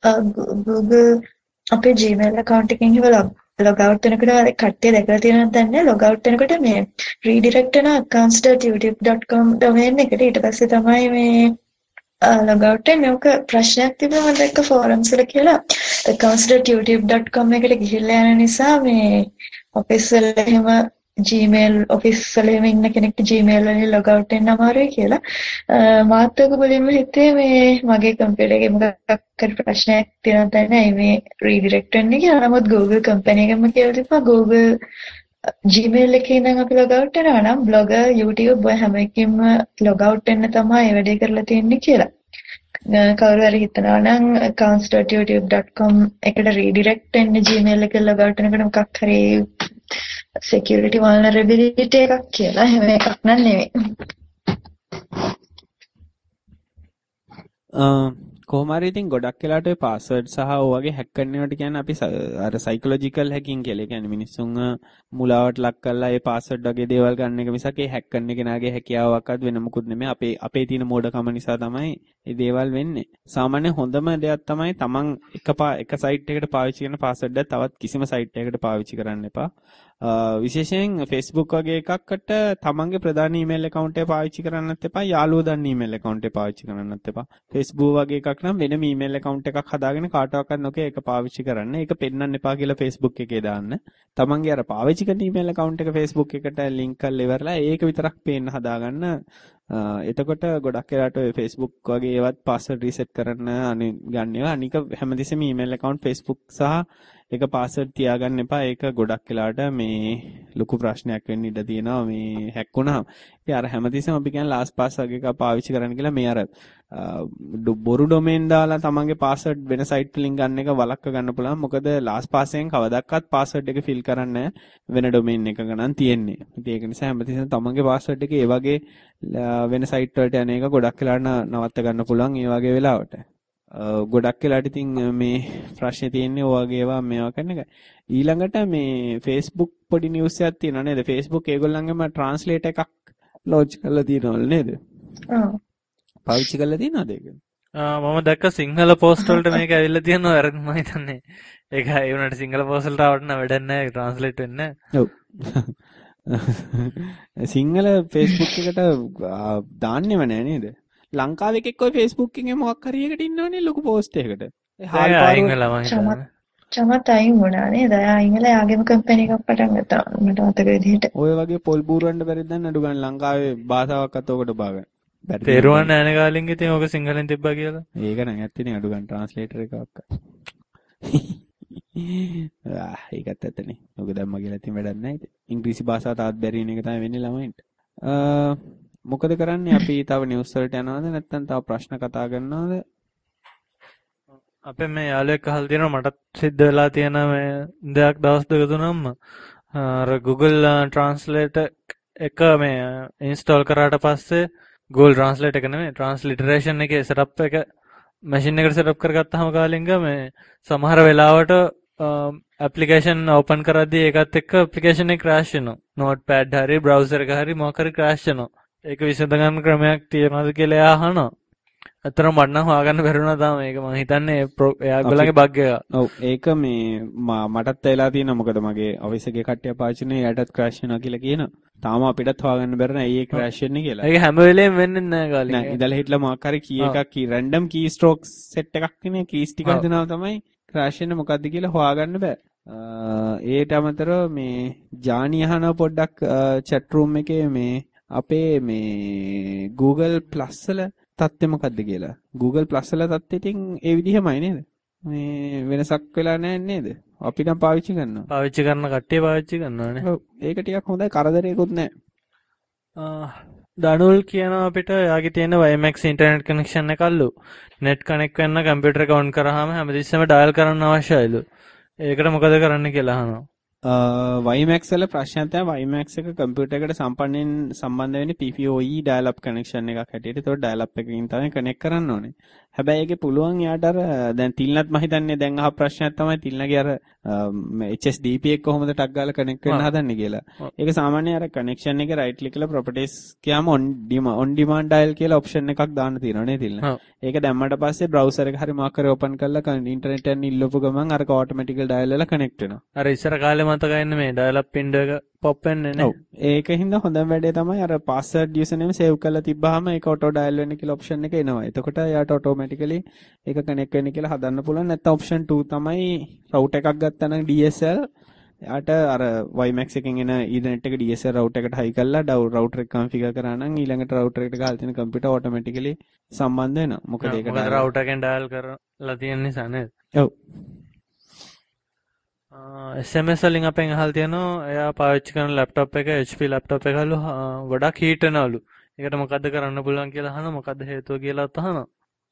Google අපේ Gmail account එකෙන් හිව log out වෙනකොට අර කට්ටිය දැකලා තියෙනවද දන්නේ log out වෙනකොට මේ redirect වෙන accounts dot youtube dot com domain එකට ඊට පස්සේ තමයි මේ log out වෙන්නේ. ඔක ප්‍රශ්නයක් තිබුණා මම දැක්ක forums වල කියලා accounts dot youtube dot com එකට ගිහිල්ලා යන නිසා මේ office වල එහෙම Gmail office වල එහෙම ඉන්න කෙනෙක්ට Gmail වලින් log out වෙන්න අමාරුයි කියලා. මාත් ඔක බලෙන්න හිතේ මේ මගේ කම්පියුටර් එකේ මොකක් කර ප්‍රශ්නයක් තියෙනවද නැහැ මේ redirect වෙන්නේ කියලා. නමුත් Google company එකම කියලා තිබ්බා Google Gmail එකේ ඉඳන් අපි log out වෙනවා නම් Blogger YouTube ඔය හැම එකකින්ම log out වෙන්න තමයි මේ වැඩේ කරලා තියෙන්නේ කියලා. කවුරු හරි හිතනවා නම් accounts dot youtube dot com එකට redirect වෙන්න Gmail එකේ log out වෙනකොට මොකක් හරි security vulnerability එකක් කියලා. එහෙම එකක් නන් නෙවෙයි. කොහොම හරි ඉතින් ගොඩක් වෙලාට ඔය පාස්වර්ඩ් සහ ඔය වගේ හැක් කරනවට කියන්නේ අපි අර සයිකොලොජිකල් හැකින් කියලා. ඒ කියන්නේ මිනිස්සුන් මුලාවට ලක් කරලා ඒ පාස්වර්ඩ් වගේ දේවල් ගන්න එක මිසක් ඒ හැක් කරන කෙනාගේ හැකියාවක්වත් වෙන මොකුත් නෙමෙයි. අපේ අපේ තියෙන මෝඩකම නිසා තමයි මේ දේවල් වෙන්නේ. සාමාන්‍ය හොඳම දෙයක් තමයි තමන් එක එක සයිට් එකකට පාවිච්චි කරන පාස්වර්ඩ් එක තවත් කිසිම සයිට් එකකට පාවිච්චි කරන්න එපා. විශේෂයෙන් Facebook වගේ එකකට තමන්ගේ ප්‍රධාන ඊමේල් account එක පාවිච්චි කරන්නත් එපා. යාළුවෝ දන්න ඊමේල් account එක පාවිච්චි කරන්නත් එපා. Facebook වගේ එකක් නම් වෙනම ඊමේල් account එකක් හදාගෙන කාටවත් නොකිය ඒක පාවිච්චි කරන්න. ඒක පෙන්නන්න එපා කියලා Facebook එකේ දාන්න. තමන්ගේ අර පාවිච්චි කරන ඊමේල් account එක Facebook එකට link කරලා ඉවරලා ඒක විතරක් පේන්න හදාගන්න. එතකොට ගොඩක් වෙලාට ඔය Facebook වගේ ඒවත් password reset කරන්න අනිත් ගන්න ඒවා. අනික හැමතිස්සෙම email account Facebook සහ ඒක password තියාගන්න එපා. ඒක ගොඩක් වෙලාට මේ ලොකු ප්‍රශ්නයක් වෙන්න ඉඩ තියෙනවා මේ හැක් වුණාම. ඉතින් අර හැමතිස්සෙම අපි කියන්නේ last pass වගේ එකක් පාවිච්චි කරන්න කියලා මේ අර බොරු domain දාලා තමන්ගේ password වෙන site වලින් ගන්න එක වළක්ව ගන්න පුළුවන්. මොකද last pass එකෙන් කවදාවත් password එක fill කරන්නේ වෙන domain එකක ගණන් තියෙන්නේ. ඉතින් ඒක නිසා හැමතිස්සෙම තමන්ගේ password එක ඒ වගේ වෙන සයිට් වලට යන එක ගොඩක් වෙලාවට නවත්ත ගන්න පුළුවන් ඒ වගේ වෙලාවට. ගොඩක් වෙලාවට ඉතින් මේ ප්‍රශ්නේ තියෙන්නේ ඔය වගේ ඒවා මේවා කරන එක. ඊළඟට මේ Facebook පොඩි නිවුස් එකක් තියෙනවා නේද? Facebook ඒගොල්ලන්ගේම translate එකක් launch කරලා තියෙනවල නේද? ඔව්. පාවිච්චි කරලා තියෙනවද ඒක? මම දැක්ක සිංහල පෝස්ට් වලට මේක ඇවිල්ලා තියෙනවා වැරදි මම හිතන්නේ. ඒක ඒ වුණාට සිංහල පෝස්ට් වලට ආවට නම් වැඩක් නැහැ translate වෙන්නේ. ඔව්. සිංහල Facebook එකට දාන්නෙම නෑ නේද? ලංකාවේ එකෙක් ඔය Facebook එකේ මොකක් හරි එකට ඉන්නවනේ ලොකු පෝස්ට් එකකට. ඒ හාල් පාරුව චමත් අයින් වුණා නේද? අයින් වෙලා යාගෙම කම්පැනි එකක් පටන් ගත්තා. මට මතක විදිහට. ඔය වගේ පොල් බූරවන්න බැරිද දැන් අඩු ගන්න ලංකාවේ භාෂාවක්වත් ඔකට බාගන්න. තේරුවන් නැණ කාලින් ඉතින් ඔක සිංහලෙන් තිබ්බා කියලා. ඒක නම් ඇත්තනේ අඩු ගන්න ට්‍රාන්ස්ලේටර් එකක්. ආ ඒකත් ඇත්තනේ. ඔක දැම්ම කියලා ඉතින් වැඩක් නැහැ ඉතින්. ඉංග්‍රීසි භාෂාව තාත් බැරි වෙන එක තමයි වෙන්නේ ළමයින්ට. මොකද කරන්නේ අපි තව නිවුස් වලට යනවද නැත්නම් තව ප්‍රශ්න කතා කරනවද? අපේ මේ යාළුවෙක් අහලා තියෙනවා මටත් සිද්ධ වෙලා තියෙන මේ දෙයක් දවස් දෙක තුනක්ම අර Google Translate එක මේ ඉන්ස්ටෝල් කරාට පස්සේ Google Translate එක නෙමෙයි transliteration එකේ setup එක machine එකට setup කරගත්තාම කාලින්ග මේ සමහර වෙලාවට application open කරද්දී ඒකත් එක්ක application එක crash වෙනවා. notepad හරි browser එක හරි මොකක් හරි crash වෙනවා. ඒක විසඳ ගන්න ක්‍රමයක් තියනවාද කියලා එයා අහනවා. අතන මට නම් හොයාගන්න බැරි වුණා තාම මේක මම හිතන්නේ එයාගොල්ලන්ගේ බග් එක. ඔව් ඒක මේ මටත් වෙලා තියෙනවා මොකද මගේ ඔෆිස් එකේ කට්ටිය පාවිච්චි කරන එයාටත් ක්‍රෑෂ් වෙනවා කියලා කියනවා. තාම අපිටත් හොයාගන්න බැරි නෑ ඇයි ඒ ක්‍රෑෂ් වෙන්නේ කියලා. ඒක හැම වෙලේම වෙන්නේ නැහැ කාලේ. නෑ ඉඳලා හිටලා මොකක් හරි කී එකක් කී රැන්ඩම් කී ස්ට්‍රෝක්ස් සෙට් එකක් නේ කීස් ටික හදනවා තමයි ක්‍රෑෂ් වෙන්නේ මොකද්ද කියලා හොයාගන්න බෑ. ඒට අමතරව මේ ජානි අහනවා පොඩ්ඩක් chat room එකේ මේ අපේ මේ Google Plus වල තත්ත්වය මොකද්ද කියලා. Google Plus වල තත්ත්වය ඉතින් ඒ විදිහමයි නේද? මේ වෙනසක් වෙලා නැහැ නේද? අපි නම් පාවිච්චි කරනවා. පාවිච්චි කරන කට්ටිය පාවිච්චි කරනවානේ. ඔව් ඒක ටිකක් හොඳයි කරදරයක්වත් නැහැ. දනුල් කියනවා අපිට යාගේ තියෙන WiMAX ඉන්ටර්නෙට් කනෙක්ෂන් එකල්ලු. net connect වෙන්න කම්පියුටර් එක on කරාම හැමතිස්සෙම ඩයල් කරන්න අවශ්‍යයිලු. ඒකට මොකද කරන්න කියලා අහනවා. WiMAX වල ප්‍රශ්නයක් තමයි WiMAX එක කම්පියුටර් එකට සම්පන්නයෙන් සම්බන්ධ වෙන්නේ P P O E dial up connection එකක් හැටියට. ඒතකොට dial up එකකින් තමයි connect කරන්න ඕනේ. හැබැයි ඒකේ පුළුවන් යාට අර දැන් තිල්නත් මම හිතන්නේ දැන් අහ ප්‍රශ්නයක් තමයි තිල්නගේ අර H S D P එක කොහොමද ටක් ගාලා connect වෙන්න හදන්නේ කියලා. ඒක සාමාන්‍යයෙන් අර connection එකේ right click කරලා properties ගියාම on demand on demand dial කියලා option එකක් දාන්න තියෙනවා නේ තිල්න. ඒක දැම්මට පස්සේ browser එක හරි මොකක් හරි open කරලා internet එකෙන් ඉල්ලපු ගමන් අර automatically dial වෙලා connect වෙනවා. අර ඉස්සර කාලේ මතකයින්නේ මේ dial up window එක pop වෙන්නේ නේ. ඔව්. ඒකින්ද හොඳම වැඩේ තමයි අර password username save කරලා තිබ්බහම ඒක auto dial වෙන්න කියලා option එක එනවා. එතකොට යාට automatically ඒක connect වෙන්න කියලා හදන්න පුළුවන්. නැත්නම් option two තමයි router එකක් ගත්තා නම් D S L යාට අර WiMAX එකෙන් එන Ethernet එක D S L router එකට high කරලා router එක configure කරා නම් ඊළඟට router එකට ගහලා තියෙන computer automatically සම්බන්ධ වෙනවා. මොකද ඒකට මොකද router එකෙන් dial කරලා තියෙන නිසා නේද? ඔව්. S M S වලින් අපෙන් අහලා තියෙනවා එයා පාවිච්චි කරන laptop එක H P laptop එකලු ගොඩක් heat වෙනවලු. ඒකට මොකද්ද කරන්න පුළුවන් කියලා අහනවා. මොකද්ද හේතුව කියලාත් අහනවා.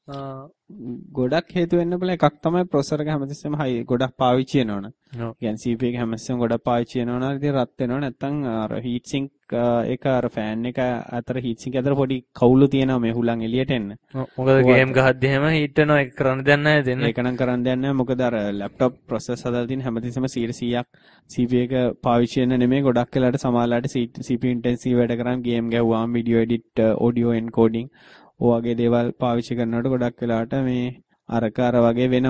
ගොඩක් හේතු වෙන්න පුළුවන් එකක් තමයි processor එක හැමතිස්සෙම high ගොඩක් පාවිච්චි වෙනවනේ. ඔව්. කියන්නේ C P U එක හැමතිස්සෙම ගොඩක් පාවිච්චි වෙනවනම් ඉතින් රත් වෙනවා. නැත්තම් අර heat sink එක අර fan එක අතර heat sink අතර පොඩි කවුළු තියෙනවා මේ හුලං එළියට එන්න. මොකද game ගහද්දි එහෙම heat වෙනවා ඒක කරන්න දෙයක් නැහැ දෙන්නේ. ඒක නම් කරන්න දෙයක් නැහැ. මොකද අර laptop process හදලා තියෙන හැමතිස්සෙම one hundred percent C P U එක පාවිච්චි වෙන නෙමෙයි ගොඩක් වෙලාට සමහරලාට C P U intensive වැඩ කරන් game ගැහුවාම video edit audio encoding ඔයගේ දේවල් පාවිච්චි කරනකොට ගොඩක් වෙලාවට මේ අරක අර වගේ වෙනවා.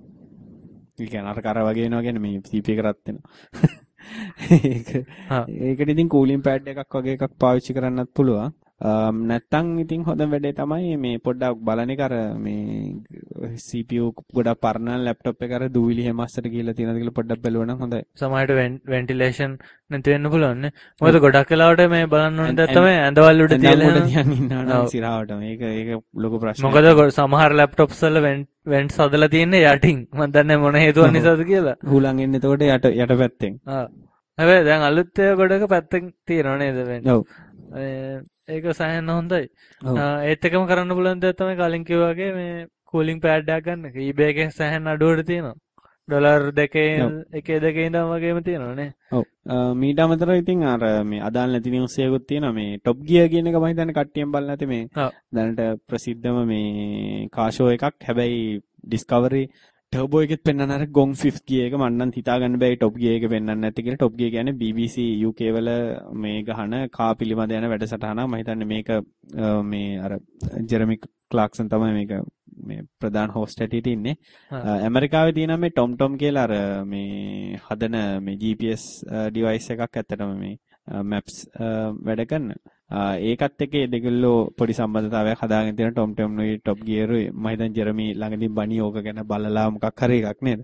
ඒ කියන්නේ අරක අර වගේ වෙනවා කියන්නේ මේ C P U එක රත් වෙනවා. ඒක ඒකට ඉතින් cooling pad එකක් වගේ එකක් පාවිච්චි කරන්නත් පුළුවන්. නැත්තම් ඉතින් හොඳම වැඩේ තමයි මේ පොඩ්ඩක් බලන එක අර මේ C P U ගොඩක් පරණ ලැප්ටොප් එක අර දූවිලි හැම අස්සට ගිහලා තියෙනවද කියලා පොඩ්ඩක් බලුවා නම් හොඳයි. සමහරට ventilation නැති වෙන්න පුළුවන් නේ. මොකද ගොඩක් වෙලාවට මේ බලන්න ඕනේ දැන් තමයි ඇඳවල් උඩ තියලා තියන් ඉන්නවා නම් සිරාවට මේක ඒක ලොකු ප්‍රශ්නයක්. මොකද සමහර laptops වල vents හදලා තියෙන්නේ යටින්. මම දන්නේ මොන හේතුවක් නිසාද කියලා. හුලං එන්නේ එතකොට යට යට පැත්තෙන්. ආ. හැබැයි දැන් අලුත් ඒවා ගොඩක පැත්තෙන් තියෙනව නේද vent. ඔව්. ඒක සෑහෙන හොඳයි. ඒත් එකම කරන්න පුළුවන් දේ තමයි කලින් කිව්වා වගේ මේ cooling pad එකක් ගන්න. eBay එකේ සෑහෙන අඩුවට තියෙනවා. ඩොලර් දෙකේ එකේ දෙකේ ඉඳන් වගේම තියෙනවා නේ. ඔව්. මීට අමතරව ඉතින් අර මේ අදාළ නැති නිවුස් එකකුත් තියෙනවා. මේ Top Gear කියන එක මම හිතන්නේ කට්ටියම බලලා නැති මේ දැනට ප්‍රසිද්ධම මේ කාර් ෂෝ එකක්. හැබැයි Discovery Turbo එකෙත් පෙන්වන අර Gong fifth gear එක මම නම් හිතා ගන්න බෑ Top Gear එක පෙන්වන්න නැති කියලා. Top Gear කියන්නේ B B C U K වල මේ ගහන කා පිළිබඳ යන වැඩසටහනක්. මම හිතන්නේ මේක මේ අර ජෙරමි ක්ලාක්සන් තමයි මේක මේ ප්‍රධාන හොස්ට් හැටියට ඉන්නේ. ඇමරිකාවේ තියෙන මේ TomTom කියලා අර මේ හදන මේ G P S device එකක් ඇත්තටම මේ maps වැඩ කරන. ඒකත් එක්ක ඒ දෙගොල්ලෝ පොඩි සම්බන්ධතාවයක් හදාගෙන තියෙන TomTom නුයි Top Gear මම හිතන්නේ ජෙරමි ළඟදී බණි ඕක ගැන බලලා මොකක් හරි එකක් නේද?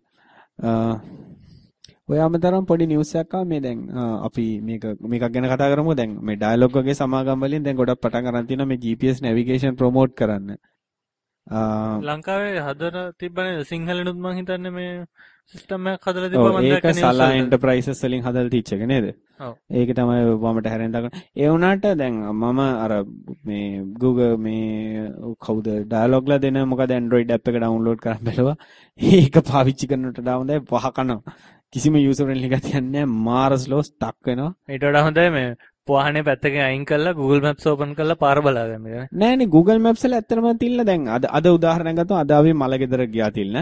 ඔය අමතරම් පොඩි නිවුස් එකක් ආවා මේ දැන් අපි මේක මේකක් ගැන කතා කරමු. දැන් මේ ඩයලොග් වගේ සමාගම් වලින් දැන් ගොඩක් පටන් ගන්න තියෙනවා මේ G P S navigation promote කරන්න. ලංකාවේ හදලා තිබ්බනේ සිංහලෙනුත් මම හිතන්නේ මේ සිස්ටම් එකක් හදලා තිබ්බා මම දැක්කේ. ඒක සලා එන්ටර්ප්‍රයිසස් වලින් හදලා තිච්ච එක නේද? ඔව්. ඒක තමයි වමට හැරෙන් දාගන්න. ඒ වුණාට දැන් මම අර මේ Google මේ කවුද ඩයලොග් ලා දෙන මොකද Android app එක download කරන් බැලුවා. ඒක පාවිච්චි කරනට වඩා හොඳයි වහ කනවා. කිසිම user friendly ගතියක් නැහැ. මාර slow stuck වෙනවා. ඊට වඩා හොඳයි මේ වාහනේ පැත්තකින් අයින් කරලා Google Maps open කරලා පාර බලා ගන්න එක. නෑනේ Google Maps වල ඇත්තටම තිල්ල දැන් අද අද උදාහරණයක් ගත්තොත් අද අපි මල ගෙදර ගියා තිල්න.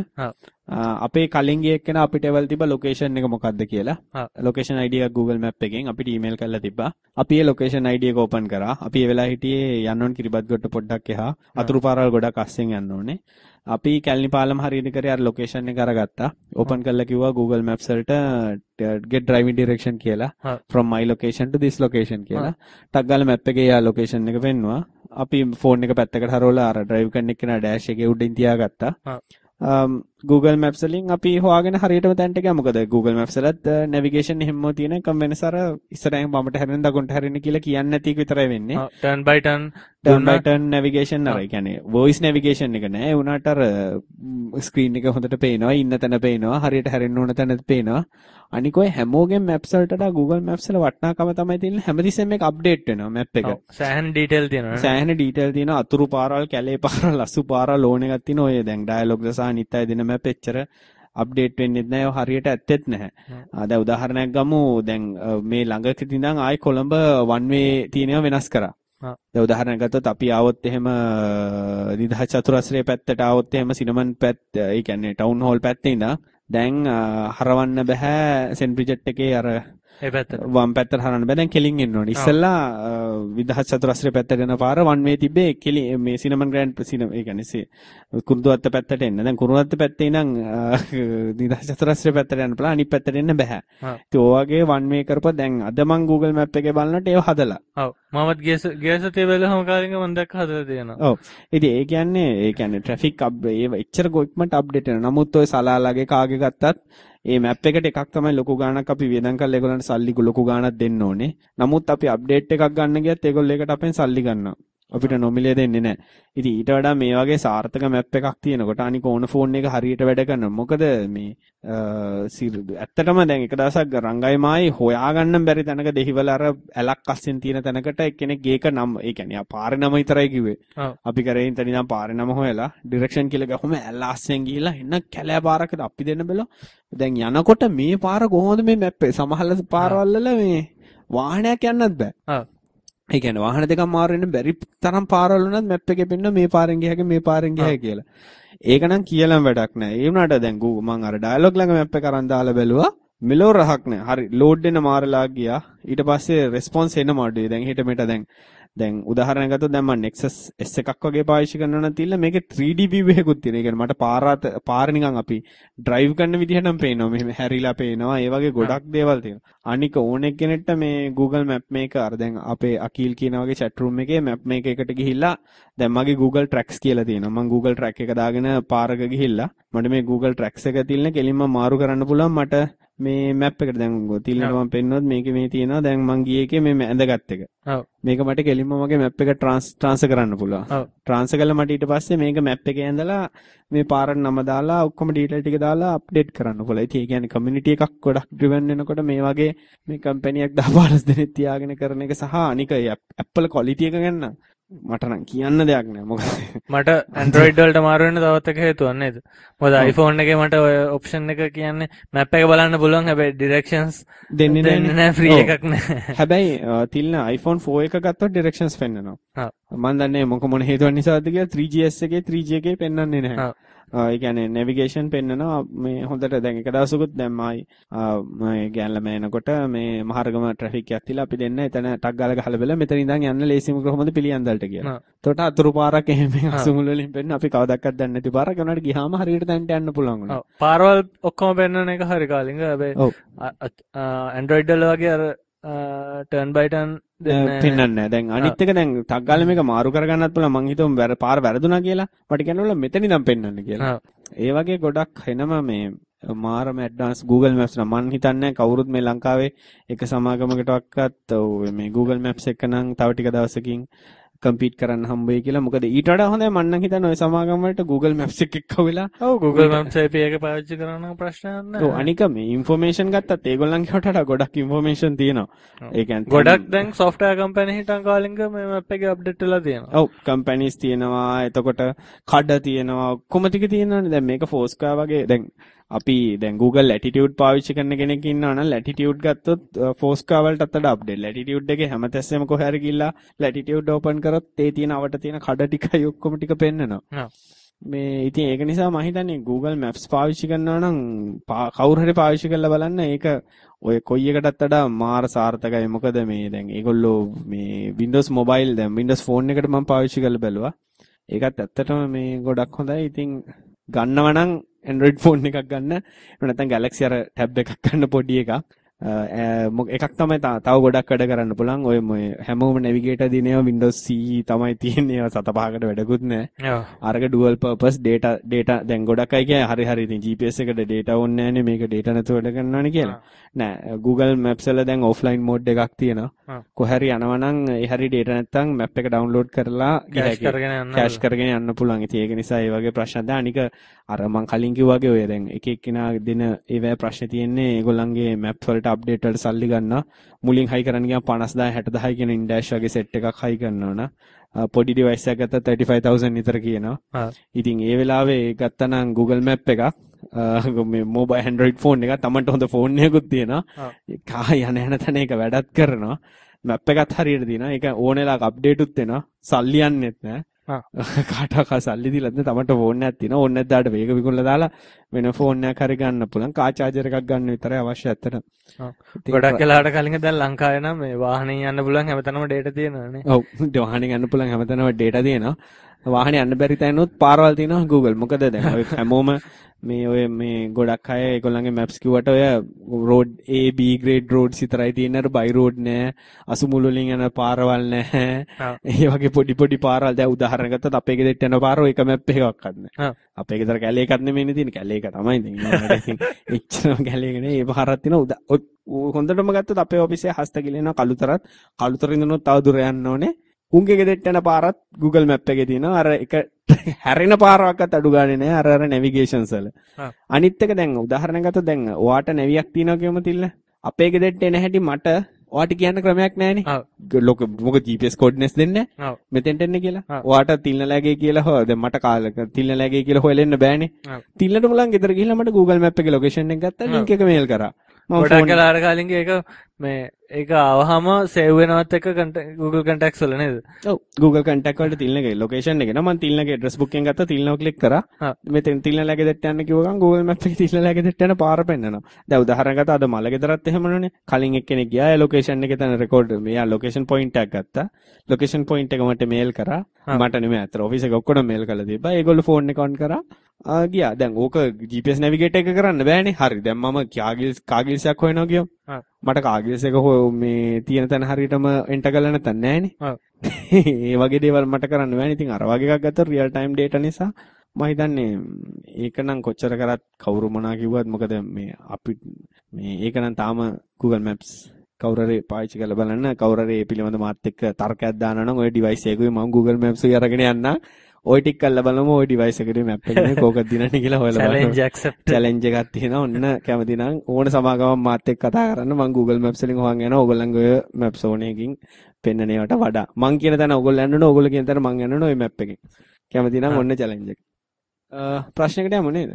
අපේ කලින් ගිය එක්කන අපිට එවල් තිබ්බ ලොකේෂන් එක මොකක්ද කියලා. ලොකේෂන් I D එක Google Map එකෙන් අපිට ඊමේල් කරලා තිබ්බා. අපි ඒ ලොකේෂන් I D එක ඕපන් කරා. අපි ඒ වෙලාව හිටියේ යන්න ඕන කිරිබත්ගොඩට පොඩ්ඩක් එහා. අතුරු පාරවල් ගොඩක් අස්සෙන් යන්න ඕනේ. අපි කැලණි පාලම හරියට කරේ අර ලොකේෂන් එක අරගත්තා. ඕපන් කරලා කිව්වා Google Maps වලට get driving direction කියලා. from my location to this location කියලා. ටක් ගාලා map එකේ යා ලොකේෂන් එක පෙන්නුවා. අපි ෆෝන් එක පැත්තකට හරවලා අර drive කරන එක්කන dash එකේ උඩින් තියාගත්තා. Google Maps වලින් අපි හොයාගෙන හරියටම තැන්ට ගියා. මොකද Google Maps වලත් navigation එහෙමම තියෙන එකම වෙනස අර ඉස්සරහින් වමට හැරෙන දකුණට හැරෙන්න කියලා කියන්නේ නැති එක විතරයි වෙන්නේ. turn by turn turn by turn navigation අර කියන්නේ voice navigation එක නෑ. ඒ වුණාට අර screen එක හොඳට පේනවා, ඉන්න තැන පේනවා, හරියට හැරෙන්න ඕන තැන පේනවා. අනික ඔය හැමෝගෙම maps වලට වඩා Google Maps වල වටිනාකම තමයි තියෙන්නේ හැමතිස්සෙම මේක අප්ඩේට් වෙනවා map එක. සෑහෙන detail තියෙනවා. සෑහෙන detail තියෙනවා. අතුරු පාරවල්, කැලේ පාරවල්, අසු පාරවල් ඕන එකක් තියෙනවා. ඔය දැන් dialogue දසා අනිත් අය දෙන map එච්චර අප්ඩේට් වෙන්නේ නැහැ. ඔය හරියට ඇත්තෙත් නැහැ. ආ දැන් උදාහරණයක් ගමු. දැන් මේ ළඟකදී ඉඳන් ආයි කොළඹ one way තියෙනවා වෙනස් කරා. දැන් උදාහරණයක් ගත්තොත් අපි ආවොත් එහෙම නිදහස් චතුරස්‍රයේ පැත්තට ආවොත් එහෙම සිනමන් පැත්ත, ඒ කියන්නේ ටවුන් හෝල් පැත්තේ ඉඳන් දැන් හරවන්න බෑ සෙන්ට් බ්‍රිජට් එකේ අර ඒ පැත්තට වම් පැත්තට හරවන්න බෑ. දැන් කෙලින් එන්න ඕනේ. ඉස්සෙල්ලා විදහස් චතුරස්‍රයේ පැත්තට යන පාර වන් වේ තිබ්බේ කෙලි මේ සිනමන් ග්‍රෑන්ඩ් සිනම ඒ කියන්නේ කුරුඳුවත්ත පැත්තට එන්න. දැන් කුරුඳුවත්ත පැත්තේ ඉඳන් නිදහස් චතුරස්‍රයේ පැත්තට යන්න පුළුවන්. අනිත් පැත්තට එන්න බෑ. ඉතින් ඔය වගේ වන් වේ කරපුවා දැන් අද මම Google Map එකේ බලනකොට ඒව හදලා. ඔව්. මමත් ගිය ගිය සතියේ බලහම කාලෙක මම දැක්ක හදලා තියෙනවා. ඔව්. ඉතින් ඒ කියන්නේ ඒ කියන්නේ ට්‍රැෆික් ඒව එච්චර ගොයික්මන්ට අප්ඩේට් වෙනවා. නමුත් ඔය සලාලාගේ කාගේ ගත්තත් ඒ මැප් එකට එකක් තමයි ලොකු ගාණක් අපි වියදම් කරලා ඒගොල්ලන්ට සල්ලි ලොකු ගාණක් දෙන්න ඕනේ. නමුත් අපි අප්ඩේට් එකක් ගන්න ගියත් ඒගොල්ලෝ ඒකට අපෙන් සල්ලි ගන්නවා. අපිට නොමිලේ දෙන්නේ නැහැ. ඉතින් ඊට වඩා මේ වගේ සාර්ථක මැප් එකක් තියෙනකොට අනික ඕන ෆෝන් එක හරියට වැඩ කරනවා. මොකද මේ ඇත්තටම දැන් එක දවසක් රංගයි මායි හොයාගන්න බැරි තැනක දෙහිවල අර ඇලක් අස්සෙන් තියෙන තැනකට එක්කෙනෙක් ගේක නම ඒ කියන්නේ පාරේ නම විතරයි කිව්වේ. අපි කරේ ඉතින් ඉඳන් පාරේ නම හොයලා ඩිරෙක්ෂන් කියලා ගහම ඇල අස්සෙන් ගිහිල්ලා එන්න කැලෑ පාරකට අපි දෙන්න බැලුවා. දැන් යනකොට මේ පාර කොහොමද මේ මැප් එක සමහර පාරවල් වල මේ වාහනයක් යන්නත් බෑ. ඔව්. ඒ කියන්නේ වාහන දෙකක් මාරු වෙන්න බැරි තරම් පාරවල් වුණත් මැප් එකේ පෙන්න මේ පාරෙන් ගියහක මේ පාරෙන් ගියහයි කියලා. ඒක නම් කියලාම වැඩක් නැහැ. ඒ වුණාට දැන් Google මම අර ඩයලොග් ළඟ මැප් එක අරන් දාලා බැලුවා. මෙලෝ රහක් නැහැ. හරි ලෝඩ් වෙන මාරලා ගියා. ඊට පස්සේ රෙස්පොන්ස් එන මොඩේ. දැන් හිට මෙට දැන් දැන් උදාහරණයක් ගත්තොත් දැන් මම Nexus S එකක් වගේ පාවිච්චි කරනවා නම් තියලා මේකේ three D view එකකුත් තියෙනවා. ඒ කියන්නේ මට පාරාත පාර නිකන් අපි drive කරන විදිහටම පේනවා. මෙහෙම හැරිලා පේනවා. ඒ වගේ ගොඩක් දේවල් තියෙනවා. අනික ඕනෙක් කෙනෙක්ට මේ Google Map මේක අර දැන් අපේ අකීල් කියන වගේ chat room එකේ map මේක එකට ගිහිල්ලා දැන් මගේ Google Tracks කියලා තියෙනවා. මම Google Track එක දාගෙන පාරක ගිහිල්ලා මට මේ Google Tracks එක තියලා කෙලින්ම මාරු කරන්න පුළුවන් මට මේ මැප් එකට දැන් තියලා මම පෙන්නුවත් මේකේ මේ තියෙනවා දැන් මං ගියේ එකේ මේ ඇඳගත් එක. ඔව්. මේක මට කෙලින්ම මගේ මැප් එක ට්‍රාන්ස්ෆර් කරන්න පුළුවන්. ඔව්. ට්‍රාන්ස්ෆර් කළා මට ඊට පස්සේ මේක මැප් එකේ ඇඳලා මේ පාරට නම දාලා ඔක්කොම ඩීටේල් ටික දාලා අප්ඩේට් කරන්න පුළුවන්. ඉතින් ඒ කියන්නේ කමියුනිටි එකක් ගොඩක් ඩ්‍රිවන් වෙනකොට මේ වගේ මේ කම්පැනි එකක් දහ පහළොස් දෙනෙක් තියාගෙන කරන එක සහ අනික Apple quality එක ගන්න මට නම් කියන්න දෙයක් නෑ. මොකද මට Android වලට මාරු වෙන්න තවත් එක හේතුවක් නේද? මොකද iPhone එකේ මට ඔය option එක කියන්නේ map එක බලන්න පුළුවන්. හැබැයි directions දෙන්නේ නැහැ. free එකක් නැහැ. හැබැයි තිල්න iPhone four එක ගත්තොත් directions පෙන්නනවා. ඔව්. මම දන්නේ මොක මොන හේතුවක් නිසාද කියලා three G S එකේ three G එකේ පෙන්වන්නේ නැහැ. ඔව්. ඒ කියන්නේ navigation පෙන්නනවා මේ හොඳට දැන් එක දවසකුත් දැන් මායි මම ගෑනලා මෑනකොට මේ මහරගම ට්‍රැෆික් එකක් තියලා අපි දෙන්න එතන ටක් ගාලා ගහලා බැලුවා මෙතන ඉඳන් යන්න ලේසිම කොහොමද පිළියන්දල්ට කියලා. එතකොට අතුරු පාරක් එහෙම අසුමුල වලින් පෙන්න අපි කවදාවත් දන්නේ නැති පාරක් උනාට ගියාම හරියට තැනට යන්න පුළුවන් වුණා. ඔව්. පාරවල් ඔක්කොම පෙන්නන එක හරි කාලින්ග. හැබැයි Android වල වගේ අර turn by turn පෙන්නන්නේ නැහැ. දැන් අනිත් එක දැන් ටක් ගාලා මේක මාරු කරගන්නත් පුළුවන්. මං හිතුවා පාර වැරදුනා කියලා. මට කියනවල මෙතන ඉඳන් පෙන්නන්න කියලා. ඒ වගේ ගොඩක් එනම මේ මාරම ඇඩ්වාන්ස් Google Maps නම් මං හිතන්නේ කවුරුත් මේ ලංකාවේ එක සමාගමකටවත් මේ Google Maps එක නම් තව ටික දවසකින් කම්පීට් කරන්න හම්බ වෙයි කියලා. මොකද ඊට වඩා හොඳයි මම නම් හිතන්නේ ওই සමාගම් වලට Google Maps එක එක්ක වෙලා ඔව් Google Maps A P I එක පාවිච්චි කරනවා ප්‍රශ්නයක් නැහැ. ඔව් අනික මේ ইনফර්මේෂන් ගත්තත් ඒගොල්ලන්ගේ වටා ගොඩක් ඉන්ෆර්මේෂන් තියෙනවා. ඒ කියන්නේ ගොඩක් දැන් software company හිටන් කාලින්ග මේ map එක අප්ඩේට් වෙලා තියෙනවා. ඔව් companies තියෙනවා. එතකොට කඩ තියෙනවා. ඔක්කොම ටික තියෙනවානේ. දැන් මේක Foursquare වගේ දැන් අපි දැන් Google Latitude පාවිච්චි කරන කෙනෙක් ඉන්නවා නම් Latitude ගත්තොත් Foursquare වලටත් වඩා අප්ඩේට්. Latitude එකේ හැමතිස්සෙම කොහේ හරි ගිහිල්ලා Latitude open කරොත් ඒ තියෙන අවට තියෙන කඩ ටිකයි ඔක්කොම ටික පෙන්නනවා. මේ ඉතින් ඒක නිසා මම හිතන්නේ Google Maps පාවිච්චි කරනවා නම් කවුරු හරි පාවිච්චි කරලා බලන්න ඒක ඔය කොයි එකටත් වඩා මාර සාර්ථකයි. මොකද මේ දැන් ඒගොල්ලෝ මේ Windows Mobile දැන් Windows Phone එකට මම පාවිච්චි කරලා බැලුවා. ඒකත් ඇත්තටම මේ ගොඩක් හොඳයි. ඉතින් ගන්නවා නම් Android phone එකක් ගන්න. එහෙම නැත්නම් Galaxy අර tab එකක් ගන්න පොඩි එකක්. එකක් තමයි තව ගොඩක් වැඩ කරන්න පුළුවන්. ඔය මොය හැමෝම navigator දිනේව Windows C තමයි තියෙන්නේ. ඒවා සත පහකට වැඩකුත් නැහැ. අරක dual purpose data data දැන් ගොඩක් අය කියන්නේ හරි හරි ඉතින් G P S එකට data ඕනේ නැහැනේ මේක data නැතුව වැඩ කරනවානේ කියලා. නෑ Google Maps වල දැන් offline mode එකක් තියෙනවා. කොහරි යනවා නම් ඒ හරි data නැත්තම් map එක download කරලා cache කරගෙන යන්න පුළුවන්. ඉතින් ඒක නිසා ඒ වගේ ප්‍රශ්න දැන් අනික අර මම කලින් කිව්වා වගේ ඔය දැන් එක එක්කිනා දෙන ඒවැ ප්‍රශ්න තියෙන්නේ ඒගොල්ලන්ගේ map වලට අප්ඩේට් වලට සල්ලි ගන්නවා. මුලින් හයි කරන්න ගියාම පනස් දාහ හැට දාහයි කියන ඉන්ඩෑෂ් වගේ සෙට් එකක් හයි කරනවා න ะ පොඩි ඩිවයිස් එකක් ගත්තා thirty five thousand විතර කියනවා. ඉතින් ඒ වෙලාවේ ගත්තා නම් Google Map එකක් මේ මොබයිල් Android phone එක තමන්ට හොඳ phone එකකුත් තියෙනවා. කා යන යන තැන එක වැඩත් කරනවා. map එකත් හරියට දිනවා. ඒක ඕනෙලාක අප්ඩේට් උත් වෙනවා. සල්ලි යන්නෙත් නෑ. කාටක සල්ලි දීලා නැත්නම් තමන්ට ෆෝන් එකක් තියෙනවා. ඕන නැද්දාට වේග විකුණලා දාලා වෙන ෆෝන් එකක් හරි ගන්න පුළුවන්. කා චාර්ජර් එකක් ගන්න විතරයි අවශ්‍ය ඇත්තට. ගොඩක් වෙලාවට කලින් දැන් ලංකාවේ නම් මේ වාහනේ යන්න පුළුවන් හැමතැනම data තියෙනවානේ. ඔව් වාහනේ යන්න පුළුවන් හැමතැනම data තියෙනවා. වාහනේ යන්න බැරි තැනොත් පාරවල් තියෙනවා Google. මොකද දැන් ඔය හැමෝම මේ ඔය මේ ගොඩක් අය ඒගොල්ලන්ගේ maps කිව්වට ඔය road A B grade roads විතරයි තියෙන අර by road නෑ. අසුමුළු වලින් යන පාරවල් නෑ. ඒ වගේ පොඩි පොඩි පාරවල් දැන් උදාහරණ ගත්තොත් අපේ ගෙදරට යන පාර ඔය එක map එකක්වත් නෑ. අපේ ගෙදර කැලේ එකක් නෙමෙයිනේ තියෙන්නේ. කැලේ එක තමයි ඉතින්. එච්චරම කැලේ එක නේ. ඒ පාරක් තියෙනවා. හොඳටම ගත්තොත් අපේ ඔෆිස් එකේ හස්ත ගිලිනවා කළුතරත්. කළුතර ඉඳනොත් තව දුර යන්න ඕනේ. උන්ගේ ගෙදරට යන පාරත් Google Map එකේ තියෙනවා. අර එක හැරෙන පාරක්වත් අඩු ගානේ නෑ. අර අර navigations වල. අනිත් එක දැන් උදාහරණයක් ගත්තොත් දැන් ඔයාට නැවියක් තියෙනවා කියමු තිල්ල. අපේ ගෙදරට එන හැටි මට ඔයාට කියන්න ක්‍රමයක් නෑනේ. ලොක මොකද G P S coordinates දෙන්නේ නෑ. මෙතෙන්ට එන්න කියලා. ඔයාට තිල්නලෑගේ කියලා හොය. දැන් මට කාලක තිල්නලෑගේ කියලා හොයලෙන්න බෑනේ. තිල්නට මුලන් ගෙදර ගිහිල්ලා මට Google Map එකේ location එක ගත්තා link එක mail කරා. ගොඩක් වෙලාවට කලින් ඒක මේ ඒක ආවහම සේව් වෙනවත් එක Google contacts වල නේද? ඔව් Google contact වලට තිල්නගේ location එක නම මම තිල්නගේ address book එකෙන් ගත්තා තිල්නව click කරා. මෙතෙන් තිල්නලගේ දෙට යන්න කිව්ව ගමන් Google Maps එකේ තිල්නලගේ දෙට යන පාර පෙන්නනවා. දැන් උදාහරණ ගත්තා අද මල ගෙදරත් එහෙමනේ. කලින් එක්කෙනෙක් ගියා ඒ location එකේ තන record මෙයා location point එකක් ගත්තා. location point එක මට mail කරා. මට නෙමෙයි අතර office එක ඔක්කොම mail කරලා තිබ්බා. ඒගොල්ලෝ phone එක on කරා. ආ ගියා. දැන් ඕක G P S navigator එක කරන්න බෑනේ. හරි. දැන් මම කාගිල්ස් කාගිල්ස් එකක් හොයනවා කියමු. මට කාගිල්ස් එක මේ තියෙන තැන හරියටම එන්ටර් කරලා නැත්නම් නෑනේ. ඔව්. ඒ වගේ දේවල් මට කරන්න බෑනේ. ඉතින් අර වගේ එකක් ගත්තොත් real time data නිසා මම හිතන්නේ ඒක නම් කොච්චර කරත් කවුරු මොනවා කිව්වත් මොකද මේ අපි මේ ඒක නම් තාම Google Maps කවුරු හරි පාවිච්චි කරලා බලන්න කවුරු හරි මේ පිළිබඳ මාත් එක්ක තර්කයක් දානවා නම් ওই device එකේ මම Google Maps එක අරගෙන යන්න ඔය ටික කරලා බලමු ওই device එකේ map එකේ කෝකද දිනන්නේ කියලා හොයලා බලන්න. challenge accept challenge එකක් තියෙනවා. ඔන්න කැමති නම් ඕන සමාගමක් මාත් එක්ක කතා කරන්න මම Google Maps වලින් හොයන් යනවා. ඕගොල්ලන්ගේ ඔය maps ඕනේකින් පෙන්නන ඒවාට වඩා. මං කියන තැන ඕගොල්ලෝ යන්න ඕන ඕගොල්ලෝ කියන තැන මං යන්න ඕන ওই map එකෙන්. කැමති නම් ඔන්න challenge එක. ප්‍රශ්නයකට යමු නේද?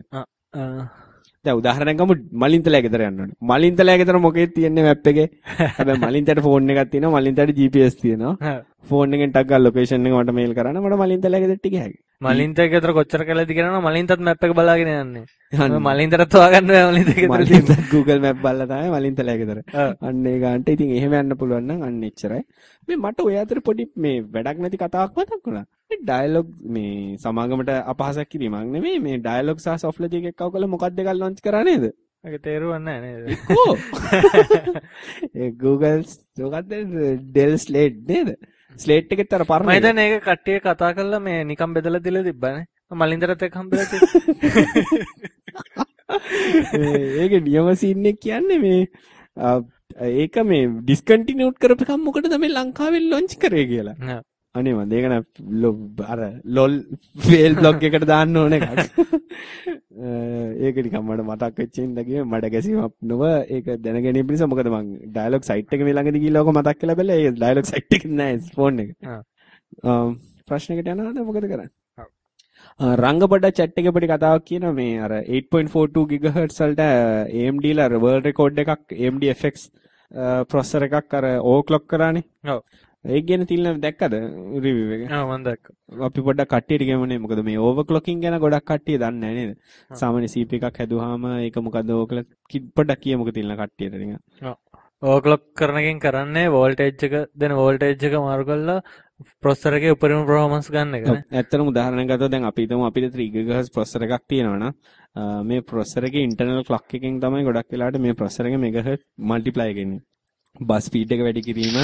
දැන් උදාහරණයක් ගමු මලින්තලයා ගෙදර යන්න ඕනේ. මලින්තලයා ගෙදර මොකේද තියෙන්නේ මැප් එකේ? හැබැයි මලින්තට ෆෝන් එකක් තියෙනවා. මලින්තට G P S තියෙනවා. ෆෝන් එකෙන් ටක් ගාලා ලොකේෂන් එක මට මේල් කරන්න මට මලින්තලයා ගෙදරට ගියා හැකි. මලින්තට ගෙදර කොච්චර කළාද කියනවා මලින්තත් මැප් එක බලාගෙන යන්නේ. මලින්තට හොයාගන්න බෑ මලින්ත ගෙදර තියෙන Google Map බලලා තමයි මලින්තලයා ගෙදර. අන්න ඒ ගන්නට ඉතින් එහෙම යන්න පුළුවන් නම් අන්න එච්චරයි. මේ මට ඔය අතර පොඩි මේ වැඩක් නැති කතාවක් මතක් වුණා. මේ ඩයලොග් මේ සමාගමට අපහාසයක් කිරීමක් නෙමෙයි මේ ඩයලොග් සහ සොෆ්ට්ලොජික් එකක් කවකල මොකක්ද එකක් ලොන්ච් කරා නේද? ඒක තේරුම් නැහැ නේද? කො ඒ Google මොකක්ද Dell Slate නේද? Slate එකේ තර පරණ මම දැන් ඒක කට්ටිය කතා කරලා මේ නිකන් බෙදලා දීලා තිබ්බනේ. මලින්දරත් එක්ක හම්බෙලා තිබ්බා. ඒකේ නියම සීන් එක කියන්නේ මේ ඒක මේ ඩිස්කන්ටිනියුට් කරපුවම මොකටද මේ ලංකාවේ ලොන්ච් කරේ කියලා. අනේ මම ඒක න අර ලොල් ෆේල් බ්ලොග් එකට දාන්න ඕන එකක්. ඒක නිකන් මට මතක් වෙච්ච ඉඳන් ගියේ මඩ ගැසීමක් නොව ඒක දැනගැනීම නිසා මොකද මම ඩයලොග් සයිට් එක මේ ළඟදී ගිහලා ඔක මතක් කරලා බැලුවා ඒ ඩයලොග් සයිට් එකේ නෑ ෆෝන් එක. ප්‍රශ්නයකට යනවාද මොකද කරන්නේ? රංග පොඩ්ඩක් chat එකේ පොඩි කතාවක් කියනවා මේ අර eight point four two gigahertz වලට A M D ලා world record එකක් A M D F X processor එකක් අර overclock කරානේ. ඔව්. ඒක ගැන තිල්න දැක්කද රිවිව් එක? ඔව් මම දැක්කා. අපි පොඩ්ඩක් කට්ටියට කියමුනේ මොකද මේ overclocking ගැන ගොඩක් කට්ටිය දන්නේ නැහැ නේද? සාමාන්‍ය C P U එකක් හැදුවාම ඒක මොකද overclock පොඩ්ඩක් කියමුකෝ තිල්න කට්ටියට ටිකක්. ඔව්. overclock කරන එකෙන් කරන්නේ voltage එක දෙන voltage එක මාරු කරලා processor එකේ උපරිම performance ගන්න එක නේ. ඇත්තටම උදාහරණයක් ගත්තොත් දැන් අපි හිතමු අපිට three gigahertz processor එකක් තියෙනවා නම් මේ processor එකේ internal clock එකෙන් තමයි ගොඩක් වෙලාවට මේ processor එකේ megahertz multiply වෙන්නේ. bus speed එක වැඩි කිරීම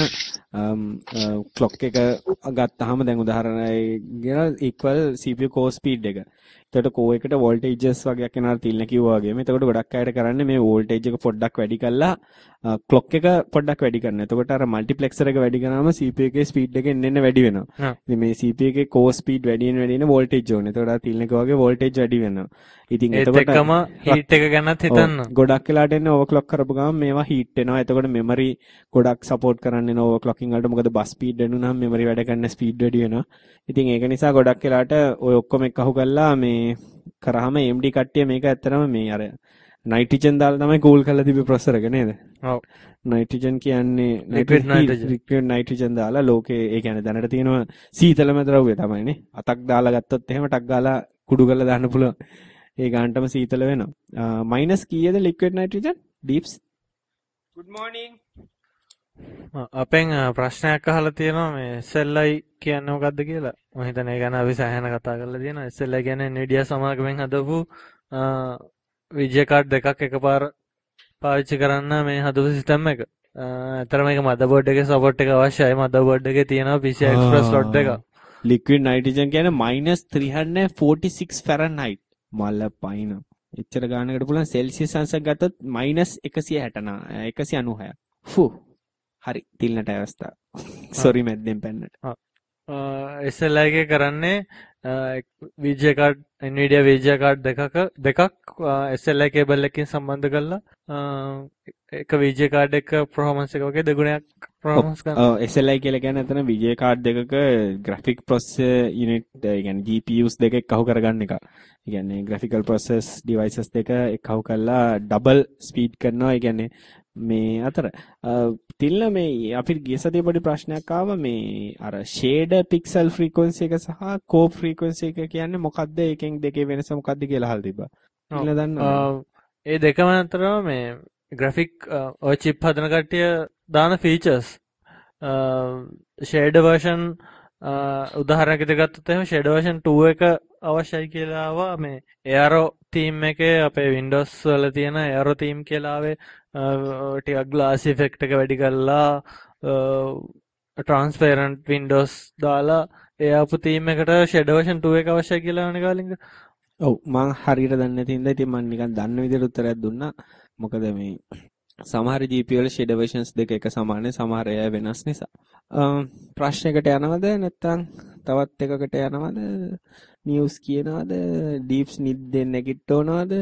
clock එක ගත්තාම දැන් උදාහරණයක් equal C P U core speed එක. එතකොට core එකට voltages වගේක් යනවා තිල්න කිව්වා වගේම. එතකොට ගොඩක් අයට කරන්නේ මේ voltage එක පොඩ්ඩක් වැඩි කරලා clock එක පොඩ්ඩක් වැඩි කරනවා. එතකොට අර multiplexer එක වැඩි කරාම C P U එකේ speed එක එන්න එන්න වැඩි වෙනවා. ඉතින් මේ C P U එකේ core speed වැඩි වෙන වැඩි වෙන voltage ඕනේ. එතකොට අර තිල්න කිව්වා වගේ voltage වැඩි වෙනවා. ඉතින් එතකොට ඒකම heat එක ගැනත් හිතන්න. ගොඩක් වෙලාට එන්නේ overclock කරපු ගමන් මේවා heat වෙනවා. එතකොට memory ගොඩක් support කරන්නේ නැහැ overclocking වලට. මොකද bus speed වැඩි වුණාම memory වැඩ කරන speed වැඩි වෙනවා. ඉතින් ඒක නිසා ගොඩක් වෙලාට ඔය ඔක්කොම එක්කහු කරලා මේ කරාම A M D කට්ටිය මේක ඇත්තටම මේ අර nitrogen දාලා තමයි cool කරලා තිබ්බේ processor එක නේද? ඔව්. nitrogen කියන්නේ liquid nitrogen. liquid nitrogen දාලා ලෝකේ ඒ කියන්නේ දැනට තියෙනවා සීතලම ද්‍රව්‍ය තමයිනේ. අතක් දාලා ගත්තොත් එහෙම ටක් ගාලා කුඩු කරලා දාන්න පුළුවන්. ඒ ගානටම සීතල වෙනවා. මයිනස් කීයද liquid nitrogen? deeps. good morning. අපෙන් ප්‍රශ්නයක් අහලා තියෙනවා මේ S L I කියන්නේ මොකද්ද කියලා. මම හිතන්නේ ඒ ගැන අපි සෑහෙන කතා කරලා තියෙනවා. S L I කියන්නේ Nvidia සමාගමෙන් හදපු විජය කාඩ් දෙකක් එකපාර පාවිච්චි කරන්න මේ හදපු සිස්ටම් එක. අතර මේක මදර්බෝඩ් එකේ සපෝට් එක අවශ්‍යයි. මදර්බෝඩ් එකේ තියෙනවා P C I Express slot එක. liquid nitrogen කියන්නේ minus three forty-six Fahrenheit. මල්ල පයින්. එච්චර ගානකට පුළුවන් සෙල්සියස් අංශයක් ගත්තොත් minus one ninety-six. ෆු. හරි තිල්නට අවස්ථාව. sorry මැද්දෙන් පැන්නට. S L I එකේ කරන්නේ විජය කාඩ් Nvidia විජය කාඩ් දෙකක දෙකක් S L I කේබල් එකකින් සම්බන්ධ කරලා එක විජය කාඩ් එක performance එක වගේ දෙගුණයක් performance ගන්න. ඔව් S L I කියලා කියන්නේ එතන විජය කාඩ් දෙකක graphic processor unit ඒ කියන්නේ G P Us දෙක එක්කහු කරගන්න එක. ඒ කියන්නේ graphical process devices දෙක එක්කහු කරලා double speed කරනවා. ඒ කියන්නේ මේ අතර තිල්න මේ අපිට ගිය සතියේ පොඩි ප්‍රශ්නයක් ආවා මේ අර shader pixel frequency එක සහ core frequency එක කියන්නේ මොකක්ද එකෙන් දෙකේ වෙනස මොකක්ද කියලා අහලා තිබ්බා. තිල්න දන්නවද? ඒ දෙකම අතරම මේ graphic ඔය chip හදන කට්ටිය දාන features shader version උදාහරණයක් විදිහට ගත්තොත් එහෙම shader version two එක අවශ්‍යයි කියලා ආවා මේ Aero theme එකේ අපේ Windows වල තියෙන Aero theme කියලා ආවේ ටිකක් glass effect එක වැඩි කරලා transparent windows දාලා ඒ ආපු theme එකට shader version two එක අවශ්‍යයි කියලා වනේ කාලින්ග. ඔව් මම හරියට දන්නේ නැති හින්දා ඉතින් මම නිකන් දන්න විදිහට උත්තරයක් දුන්නා. මොකද මේ සමහර G P U වල shader versions දෙක එක සමානයි සමහර ඒවා වෙනස් නිසා. ප්‍රශ්නයකට යනවද නැත්නම් තවත් එකකට යනවද? නිවුස් කියනවද? ඩීප්ස් නිද්දෙන් නැගිටවනවද?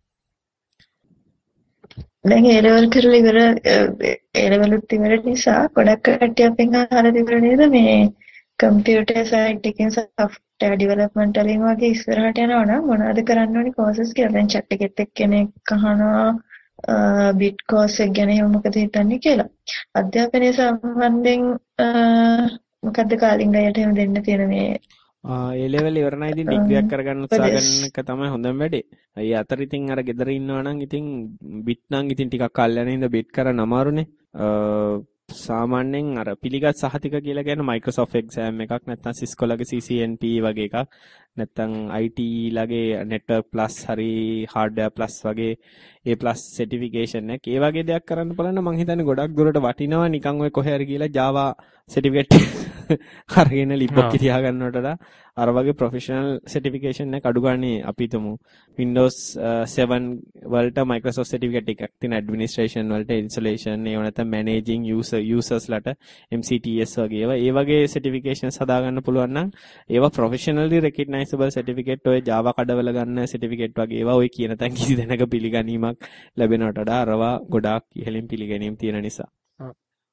දැන් ඒ ලෙවල් කරලා ඉවර ඒ ලෙවල් උත් ඉවර නිසා ගොඩක් කට්ටිය අපෙන් අහලා තිබුණා නේද මේ කම්පියුටර් සයිඩ් එකෙන් software development වලින් වගේ ඉස්සරහට යනවා නම් මොනවද කරන්න ඕනේ courses කියලා. දැන් chat එකෙත් එක්ක කෙනෙක් අහනවා bit course එක ගැන එහෙම මොකද හිතන්නේ කියලා. අධ්‍යාපනය සම්බන්ධයෙන් මොකද්ද කාලින්ගයට එහෙම දෙන්න තියෙන මේ ඒ ලෙවල් ඉවරනයි ඉතින් ඩිග්‍රී එකක් කරගන්න උත්සාහ කරන එක තමයි හොඳම වැඩේ. ඒ අතර ඉතින් අර ගෙදර ඉන්නවා නම් ඉතින් බිට් නම් ඉතින් ටිකක් කල් යන හින්දා බිට් කරන්න අමාරුනේ. සාමාන්‍යයෙන් අර පිළිගත් සහතික කියලා කියන්නේ Microsoft exam එකක් නැත්නම් Cisco ලගේ C C N P වගේ එකක් නැත්නම් I T ලගේ network plus හරි hardware plus වගේ A plus certification එක ඒ වගේ දෙයක් කරන්න බලන්න මං හිතන්නේ ගොඩක් දුරට වටිනවා නිකන් ඔය කොහේ හරි ගිහලා Java certificate අරගෙන ලිප්පක් තියා ගන්නවට වඩා අර වගේ professional certification එක අඩු ගානේ අපි හිතමු Windows seven වලට Microsoft certificate එකක් තියෙන administration වලට installation ඒව නැත්නම් managing user users ලට M C T S වගේ ඒවා ඒ වගේ certifications හදා ගන්න පුළුවන් නම් ඒවා professionally recognizable certificate ඔය Java කඩවල ගන්න certificate වගේ ඒවා ඔය කියන තැන් කිසි දෙනක පිළිගැනීමක් ලැබෙනවට වඩා අරවා ගොඩාක් ඉහළින් පිළිගැනීම් තියෙන නිසා.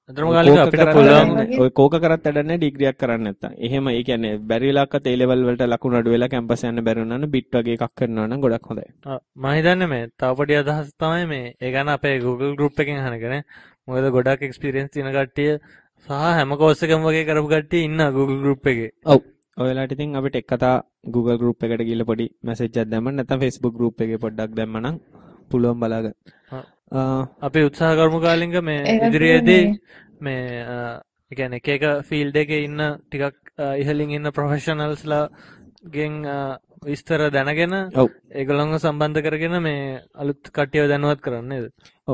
අතරම කාලික අපිට පුළුවන් ඔය කෝක කරත් වැඩන්නේ ඩිග්‍රියක් කරන්න නැත්තම්. එහෙම ඒ කියන්නේ බැරි වෙලාවකත් ඒ ලෙවල් වලට ලකුණු අඩු වෙලා කැම්පස් යන්න බැරි වුණා නම් බිට් වගේ එකක් කරනවා නම් ගොඩක් හොඳයි. මම හිතන්නේ මේ තව පොඩි අදහස් තමයි මේ ඒ ගන්න අපේ Google group එකෙන් අහනකනේ. මොකද ගොඩක් එක්ස්පීරියන්ස් තියෙන කට්ටිය සහ හැම කෝස් එකම වගේ කරපු කට්ටිය ඉන්නවා Google group එකේ. ඔව්. ඔය වෙලාවට ඉතින් අපිට එක් කතා Google group එකට ගිහලා පොඩි මැසේජ් එකක් දැම්මම නැත්නම් Facebook group එකේ පොඩ්ඩක් දැම්මම නම් පුළුවන් බලාගන්න. අපි උත්සාහ කරමු කාලින්ග මේ ඉදිරියේදී මේ ඒ කියන්නේ එක එක ෆීල්ඩ් එකේ ඉන්න ටිකක් ඉහළින් ඉන්න ප්‍රොෆෙෂනල්ස්ලා ගෙන් විස්තර දැනගෙන ඒගොල්ලන්ව සම්බන්ධ කරගෙන මේ අලුත් කට්ටියව දැනුවත් කරන්න නේද? ඔව්.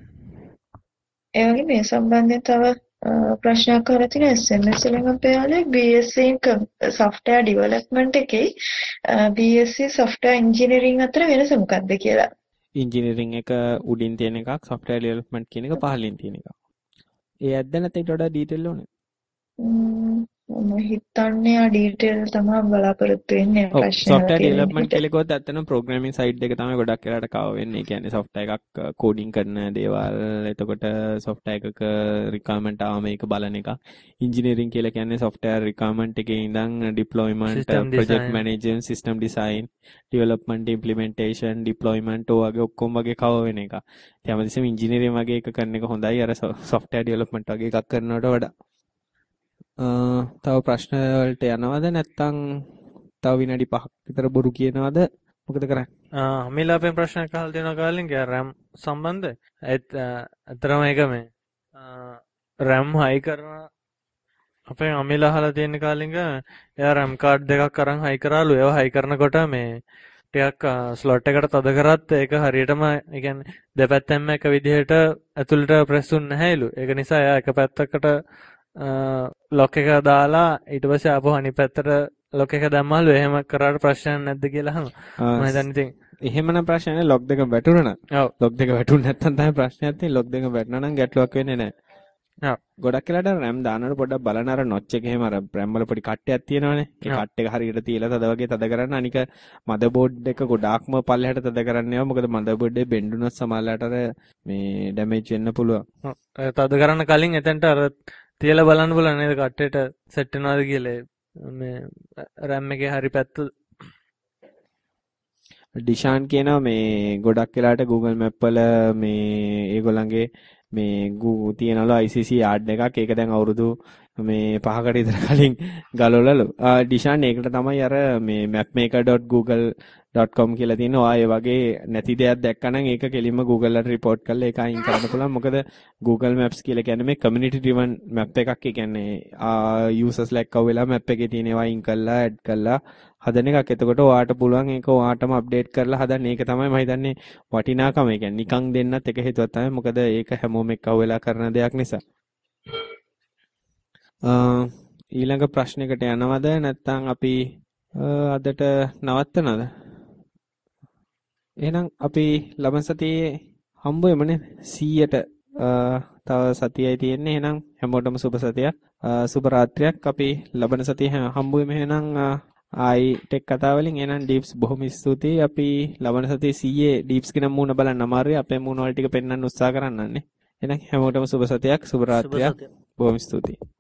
ඒ වගේ මේ සම්බන්ධයෙන් තව ප්‍රශ්නයක් අහලා තියෙනවා එස් එම් එස් වලින් අපේ යාළුවෙක් B S c in software development එකේ B S c software engineering අතර වෙනස මොකක්ද කියලා. ඉංජිනේරින් එක උඩින් තියෙන එකක් software development කියන එක පහළින් තියෙන එකක්. ඒ ඇද්ද නැත්නම් ඊට වඩා ඩීටේල් ඕනේ. මම හිතන්නේ ආ ඩීටේල් තමයි බලාපොරොත්තු වෙන්නේ ප්‍රශ්න. software development කියලා කිව්වොත් ඇත්තටම programming side එක තමයි ගොඩක් වෙලාට කව වෙන්නේ. ඒ කියන්නේ software එකක් coding කරන දේවල්, එතකොට software එකක requirement ආවම ඒක බලන එක. engineering කියලා කියන්නේ software requirement එකේ ඉඳන් deployment, System project design. management, system design, development, implementation, deployment ඔය වගේ ඔක්කොම වගේ කව වෙන එක. ඒ හැමදෙස්සෙම engineering වගේ එක කරන එක හොඳයි අර software development වගේ එකක් කරනවට වඩා. තව ප්‍රශ්න වලට යනවද නැත්නම් තව විනාඩි පහක් විතර බොරු කියනවද මොකද කරන්නේ? ආ අමිලා අපේ ප්‍රශ්නයක් අහලා තියෙනවා කාලින්ග RAM සම්බන්ධ. ඒත් අතරම එක මේ RAM හයි කරන අපේ අමිලා අහලා තියෙන කාලින්ග එයා RAM කාඩ් දෙකක් අරන් හයි කරාලු. ඒවා හයි කරනකොට මේ ටිකක් ස්ලොට් එකට තද කරත් ඒක හරියටම ඒ කියන්නේ දෙපැත්තෙන්ම එක විදිහට ඇතුළට ප්‍රෙස් වුන්නේ නැහැලු. ඒක නිසා එයා එක පැත්තකට ලොක් එක දාලා ඊට පස්සේ ආපහු අනිත් පැත්තට ලොක් එක දැම්මලු. එහෙම කරාට ප්‍රශ්නයක් නැද්ද කියලා අහනවා. මම හිතන්නේ ඉතින් එහෙමනම් ප්‍රශ්නේ ලොක් දෙක වැටුණා නම්. ඔව්. ලොක් දෙක වැටුනේ නැත්නම් තමයි ප්‍රශ්නයක් තියෙන්නේ. ලොක් දෙක වැටුණා නම් ගැටලුවක් වෙන්නේ නැහැ. ඔව්. ගොඩක් වෙලාට RAM දානකොට පොඩ්ඩක් බලන්න අර නොච් එක එහෙම අර RAM වල පොඩි කට්ටයක් තියෙනවනේ. ඒ කට් එක හරියට තියලා තද වගේ තද කරන්න. අනික මදර්බෝඩ් එක ගොඩාක්ම පල්ලෙහාට තද කරන්න යනවා. මොකද මදර්බෝඩ් එක බෙන්ඩුනොත් සමහරලාට අර මේ ඩැමේජ් වෙන්න පුළුවන්. ඔව්. තද කරන්න කලින් එතෙන්ට අර තියලා බලන්න බලන්න නේද කට්ටේට සෙට් වෙනවද කියලා. මේ RAM එකේ හරි පැත්ත ඩිෂාන් කියනවා මේ ගොඩක් වෙලාට Google Map වල මේ ඒගොල්ලන්ගේ මේ Google තියනලු I C C yard එකක්. ඒක දැන් අවුරුදු මේ පහකට විතර කලින් ගලවලලු. ඩිෂාන් ඒකට තමයි අර මේ mapmaker dot google dot com කියලා තියෙනවා. ඒ වගේ නැති දෙයක් දැක්කනම් ඒක කෙලින්ම Google වලට report කරලා ඒක අයින් කරන්න පුළුවන්. මොකද Google Maps කියලා කියන්නේ මේ community driven map එකක්. ඒ කියන්නේ users ලා එක්ක වෙලා map එකේ තියෙන ඒවා අයින් කරලා add කරලා හදන එකක්. එතකොට ඔයාට පුළුවන් ඒක ඔයාටම අප්ඩේට් කරලා හදන්න. ඒක තමයි මම හිතන්නේ වටිනාකම. ඒ කියන්නේ නිකන් දෙන්නත් එක හේතුවක් තමයි. මොකද ඒක හැමෝම එක්ක වෙලා කරන දෙයක් නිසා. ඊළඟ ප්‍රශ්නයකට යනවද නැත්නම් අපි අදට නවත්තනවද? එහෙනම් අපි ලබන සතියේ හම්බ වෙමුනේ සීයට තව සතියයි තියෙන්නේ. එහෙනම් හැමෝටම සුබ සතියක්, සුබ රාත්‍රියක්. අපි ලබන සතියේ හම්බ වෙමු. එහෙනම් ආයි ටෙක් කතා වලින්. එහෙනම් ඩීප්ස් බොහොම ස්තුතියි. අපි ලබන සතියේ සීයේ ඩීප්ස් කියන මූණ බලන්න අමාරුයි. අපේ මූණ වල ටික පෙන්වන්න උත්සාහ කරන්නන්නේ. එහෙනම් හැමෝටම සුබ සතියක්, සුබ රාත්‍රියක්. බොහොම ස්තුතියි.